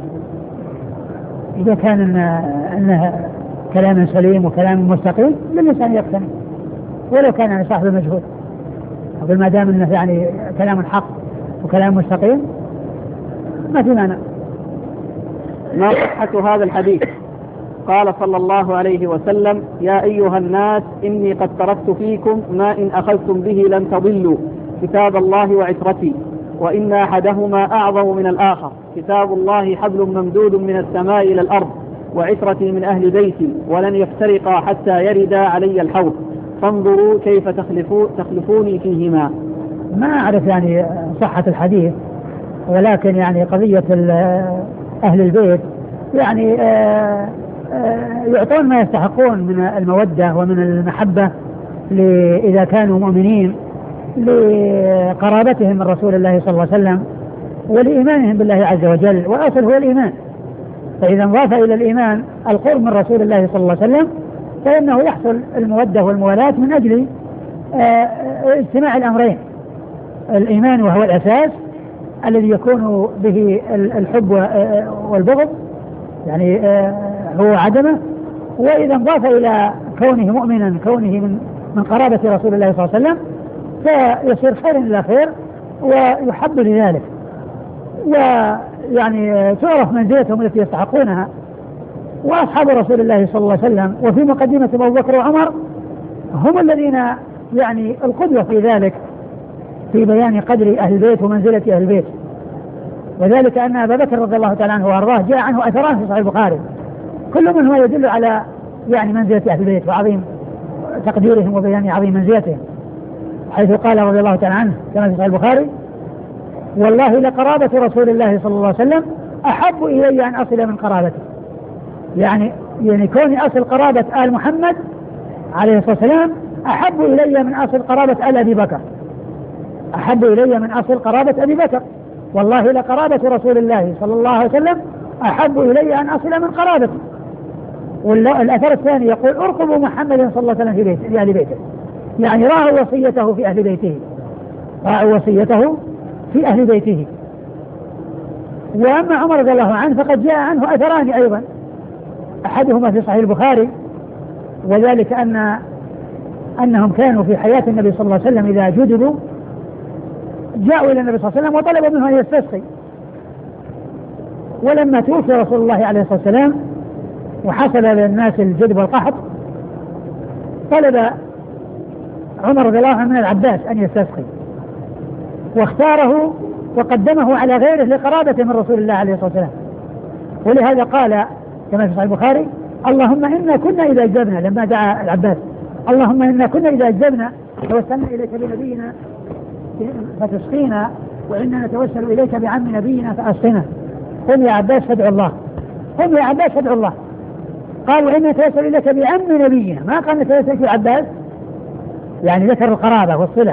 [SPEAKER 2] إذا كان أنه كلام سليم وكلام مستقيم للإنسان يقتني ولو كان صاحب مجهول، أقول ما دام أنه يعني كلام حق وكلام مستقيم ما في معنى.
[SPEAKER 1] ما صحة هذا الحديث؟ قال صلى الله عليه وسلم يا أيها الناس إني قد تركت فيكم ما إن أخذتم به لن تضلوا كتاب الله وعترتي وإن أحدهما أعظم من الآخر كتاب الله حبل ممدود من السماء إلى الأرض وعترتي من أهل بيتي ولن يفترقا حتى يردا علي الحوض فانظروا كيف تخلفو تخلفوني فيهما.
[SPEAKER 2] ما أعرف يعني صحة الحديث، ولكن يعني قضية أهل البيت يعني يعطون ما يستحقون من المودة ومن المحبة إذا كانوا مؤمنين لقرابتهم من رسول الله صلى الله عليه وسلم ولإيمانهم بالله عز وجل، وأصل هو الإيمان، فإذا انضاف إلى الإيمان القرب من رسول الله صلى الله عليه وسلم فإنه يحصل المودة والموالاة من أجل اجتماع الأمرين، الإيمان وهو الأساس الذي يكون به الحب والبغض يعني هو عدمه، وإذا انضاف إلى كونه مؤمنا كونه من من قرابة رسول الله صلى الله عليه وسلم فيصير خير إلى خير ويحب لذلك، ويعني تعرف منزلتهم التي يستحقونها. وأصحاب رسول الله صلى الله عليه وسلم وفي مقدمة أبو بكر وعمر هم الذين يعني القدوة في ذلك في بيان قدر أهل البيت ومنزلة أهل البيت، وذلك أن أبا بكر رضي الله تعالى عنه وأرضاه جاء عنه أثران في صحيح البخاري كل منهما يدل على يعني منزلة أهل البيت وعظيم تقديرهم وبيان عظيم منزلتهم، حيث قال رضي الله تعالى عنه كما في صحيح البخاري والله لقرابة رسول الله صلى الله عليه وسلم أحب إلي أن أصل من قرابته، يعني يعني كوني أصل قرابة آل محمد عليه الصلاة والسلام أحب إلي من أصل قرابة آل أبي بكر، أحب إلي من أصل قرابة أبي بكر، والله لقرابة رسول الله صلى الله عليه وسلم أحب إلي أن أصل من قرابته. والأثر الثاني يقول ارقبوا محمد صلى الله عليه وسلم في بيته في أهل بيته، يعني راعوا وصيته في أهل بيته، راعوا وصيته في أهل بيته. وأما عمر رضي الله عنه فقد جاء عنه أثران أيضا، أحدهما في صحيح البخاري وذلك أن أنهم كانوا في حياة النبي صلى الله عليه وسلم إذا جدبوا جاءوا إلى النبي صلى الله عليه وسلم وطلبوا منه أن يستسقي، ولما توفي رسول الله عليه الصلاة والسلام وحصل للناس الجدب والقحط طلب عمر رضي الله عنه من العباس أن يستسقي واختاره وقدمه على غيره لقرابته من رسول الله عليه الصلاة والسلام، ولهذا قال كما في صحيح البخاري اللهم إنا كنا إذا أجبنا لما دعا العباس اللهم إنا كنا إذا أجبنا توسلنا إليك بنبينا فتسقينا وإنا نتوسل إليك بعم نبينا فأسقنا، قل يا عباس فادعوا الله، قل يا عباس فادعوا الله، قال وإنا نتوسل إليك بعم نبينا، ما قال نتوسل إليك بعباس، يعني ذكر القرابة والصلة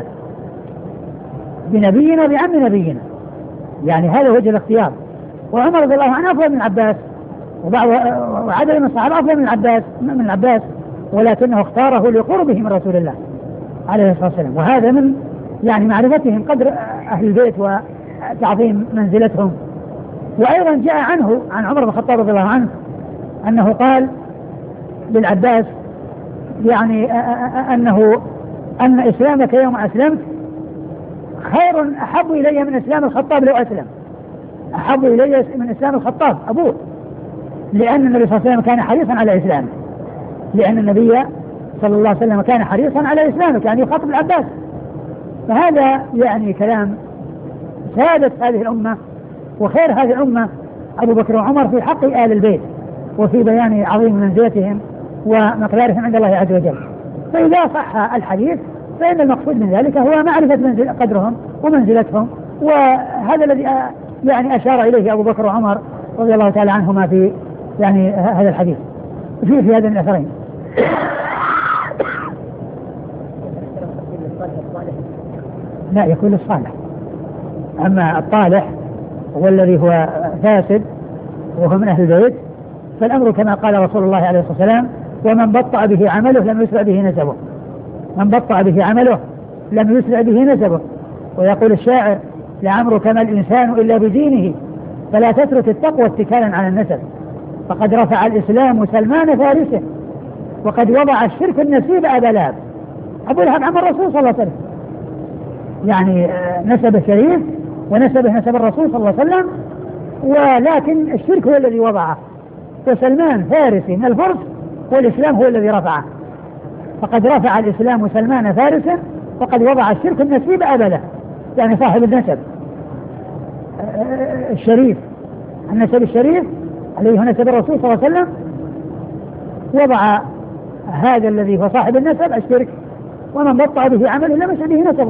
[SPEAKER 2] بنبينا بعم نبينا، يعني هذا وجه الاختيار. وعمر رضي الله عنه أفضل من العباس وعدد من الصحابة أفضل من العباس من العباس ولكنه اختاره لقربه من رسول الله عليه الصلاة والسلام، وهذا من يعني معرفتهم قدر أهل البيت وتعظيم منزلتهم. وأيضا جاء عنه عن عمر بن الخطاب رضي الله عنه أنه قال للعباس يعني أنه أن إسلامك يوم أسلمت خير أحب إلي من إسلام الخطاب لو أسلم، أحب إلي من إسلام الخطاب أبوه، لأن النبي صلى الله عليه وسلم كان حريصا على إسلامه، لأن النبي صلى الله عليه وسلم كان حريصا على إسلامه، يعني يخاطب العباس. فهذا يعني كلام سادة هذه الأمة وخير هذه الأمة أبو بكر وعمر في حق آل البيت وفي بيان عظيم منزلتهم ومقدارهم عند الله عز وجل. فإذا صح الحديث فإن المقصود من ذلك هو معرفة منزل قدرهم ومنزلتهم، وهذا الذي يعني أشار إليه أبو بكر وعمر رضي الله تعالى عنهما في يعني هذا الحديث في في هذين الأثرين. لا يكون الصالح، أما الطالح هو الذي هو فاسد وهو من أهل البيت فالأمر كما قال رسول الله عليه الصلاة والسلام: ومن بطأ به عمله لم يسرع به نسبه. من بطأ به عمله لم يسرع به نسبه. ويقول الشاعر: لعمرك ما الإنسان إلا بدينه فلا تترك التقوى اتكالا على النسب، فقد رفع الإسلام سلمان فارسه وقد وضع الشرك النسيب أبا لهب. أبو لهب عم الرسول صلى الله عليه وسلم، يعني نسبه شريف ونسبه نسب الرسول صلى الله عليه وسلم، ولكن الشرك هو الذي وضعه، وسلمان فارسي من الفرس والإسلام هو الذي رفعه. فقد رفع الإسلام سلمان فارسا وقد وضع الشرك النسيب أبا لهب، يعني صاحب النسب الشريف، النسب الشريف عليه نسب الرسول صلى الله عليه وسلم، وضع هذا الذي هو صاحب النسب الشرك، ومن بطأ به عمله لم يسع به نسبه.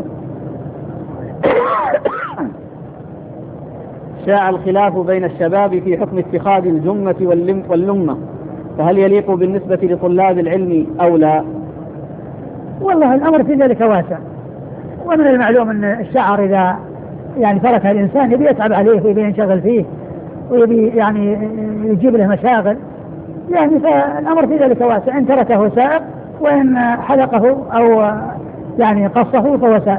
[SPEAKER 1] شاع الخلاف بين الشباب في حكم اتخاذ الجمة واللمة، فهل يليق بالنسبة لطلاب العلم أو لا؟
[SPEAKER 2] والله الأمر في ذلك واسع، ومن المعلوم أن الشعر إذا يعني ترك الإنسان يبي يتعب عليه ويبي ينشغل فيه ويبي يعني يجيب له مشاغل، يعني فالأمر في ذلك واسع، إن تركه سائق وإن حلقه أو يعني قصه فهو سائق.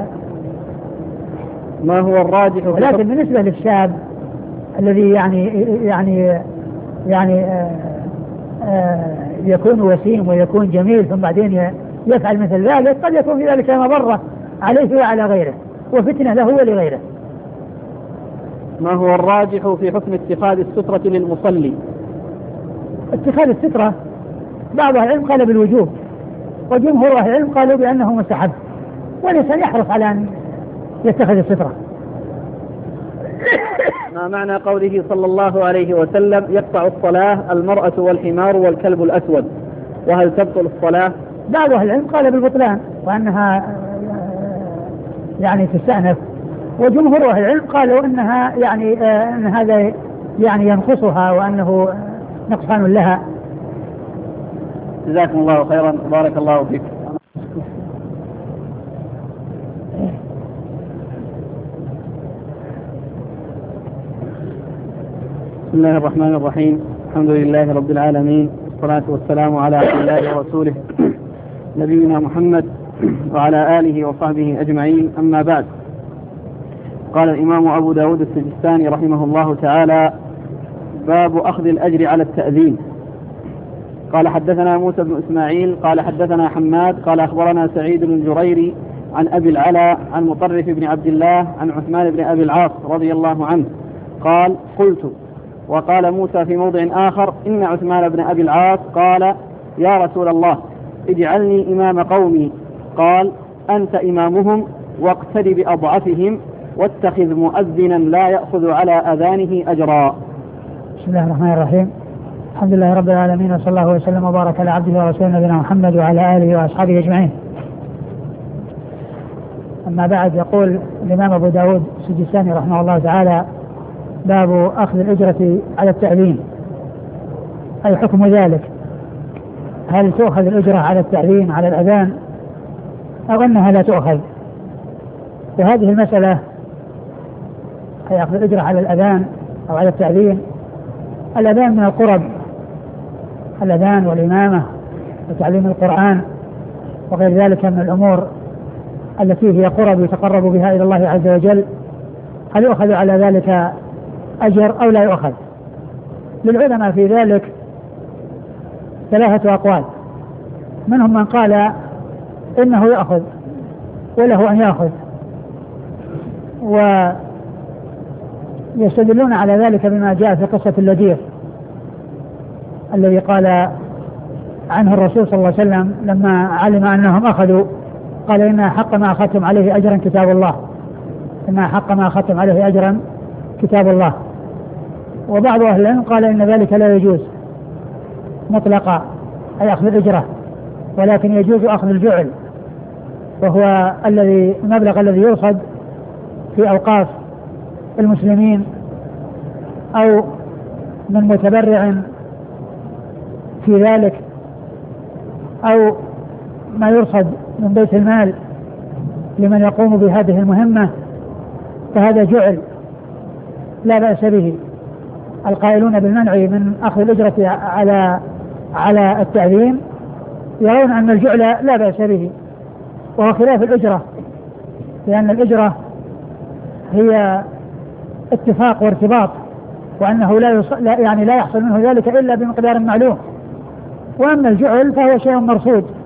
[SPEAKER 1] ما هو الراجح؟
[SPEAKER 2] ولكن بالنسبة للشاب الذي يعني يعني يعني آآ آآ يكون وسيم ويكون جميل ثم بعدين يفعل مثل ذلك، قد يكون في ذلك مضرة عليه وعلى غيره وفتنة له ولغيره.
[SPEAKER 1] ما هو الراجح في حكم اتخاذ السترة للمصلي؟
[SPEAKER 2] اتخاذ السترة بعض العلم قال بالوجوب، وجمهور أهل العلم قالوا بأنه مستحب، والإنسان يحرص على أن يتخذ السترة.
[SPEAKER 1] ما معنى قوله صلى الله عليه وسلم: يقطع الصلاة المرأة والحمار والكلب الأسود، وهل تبطل الصلاة؟
[SPEAKER 2] بعض أهل العلم قال بالبطلان وأنها يعني تستأنف، وجمهور أهل العلم قالوا أنها يعني آه أن هذا يعني ينقصها وأنه نقصان لها.
[SPEAKER 1] جزاكم الله خيرا، بارك الله فيك. بسم الله الرحمن الرحيم، الحمد لله رب العالمين، والصلاة والسلام على عبد الله ورسوله نبينا محمد وعلى آله وصحبه أجمعين، أما بعد. قال الإمام أبو داود السجستاني رحمه الله تعالى: باب أخذ الأجر على التأذين. قال: حدثنا موسى بن إسماعيل قال حدثنا حماد قال أخبرنا سعيد بن الجريري عن أبي العلا عن مطرف بن عبد الله عن عثمان بن أبي العاص رضي الله عنه قال: قلت. وقال موسى في موضع آخر: إن عثمان بن أبي العاص قال: يا رسول الله اجعلني إمام قومي. قال: أنت إمامهم واقتد بأضعفهم واتخذ مؤذنا لا يأخذ على أذانه أجرا.
[SPEAKER 2] بسم الله الرحمن الرحيم، الحمد لله رب العالمين، وصلى الله وسلم وبارك على عبده ورسوله نبينا محمد وعلى آله وأصحابه أجمعين. أما بعد، يقول الإمام أبو داود السجستاني رحمه الله تعالى: باب أخذ الأجرة على التأذين، أي حكم ذلك، هل تؤخذ الأجرة على التأذين على الأذان أو أنها لا تؤخذ؟ وهذه المسألة أي أخذ الأجرة على الأذان أو على التأذين، الأذان من القرب، الأذان والإمامة وتعليم القرآن وغير ذلك من الأمور التي هي قرب يتقرب بها إلى الله عز وجل، هل يؤخذ على ذلك أجر أو لا يؤخذ؟ للعلماء في ذلك ثلاثة أقوال. منهم من قال إنه يأخذ وله أن يأخذ، ويستدلون على ذلك بما جاء في قصة اللذيذ الذي قال عنه الرسول صلى الله عليه وسلم لما علم أنهم أخذوا، قال إن حق ما أخذتم عليه أجرا كتاب الله، إن حق ما أخذتم عليه أجرا كتاب الله. وبعض أهل العلم قال إن ذلك لا يجوز مطلقا، أي أخذ الأجرة، ولكن يجوز أخذ الجعل، وهو الذي المبلغ الذي يؤخذ في أوقاف المسلمين أو من متبرع في ذلك، أو ما يرصد من بيت المال لمن يقوم بهذه المهمة، فهذا جعل لا بأس به. القائلون بالمنع من أخذ الأجرة على على التعليم يرون أن الجعل لا بأس به، وهو خلاف الأجرة، لأن الأجرة هي اتفاق وارتباط، وأنه لا, لا يعني لا يحصل منه ذلك إلا بمقدار معلوم. وأما الجعل فهو شيء مرصود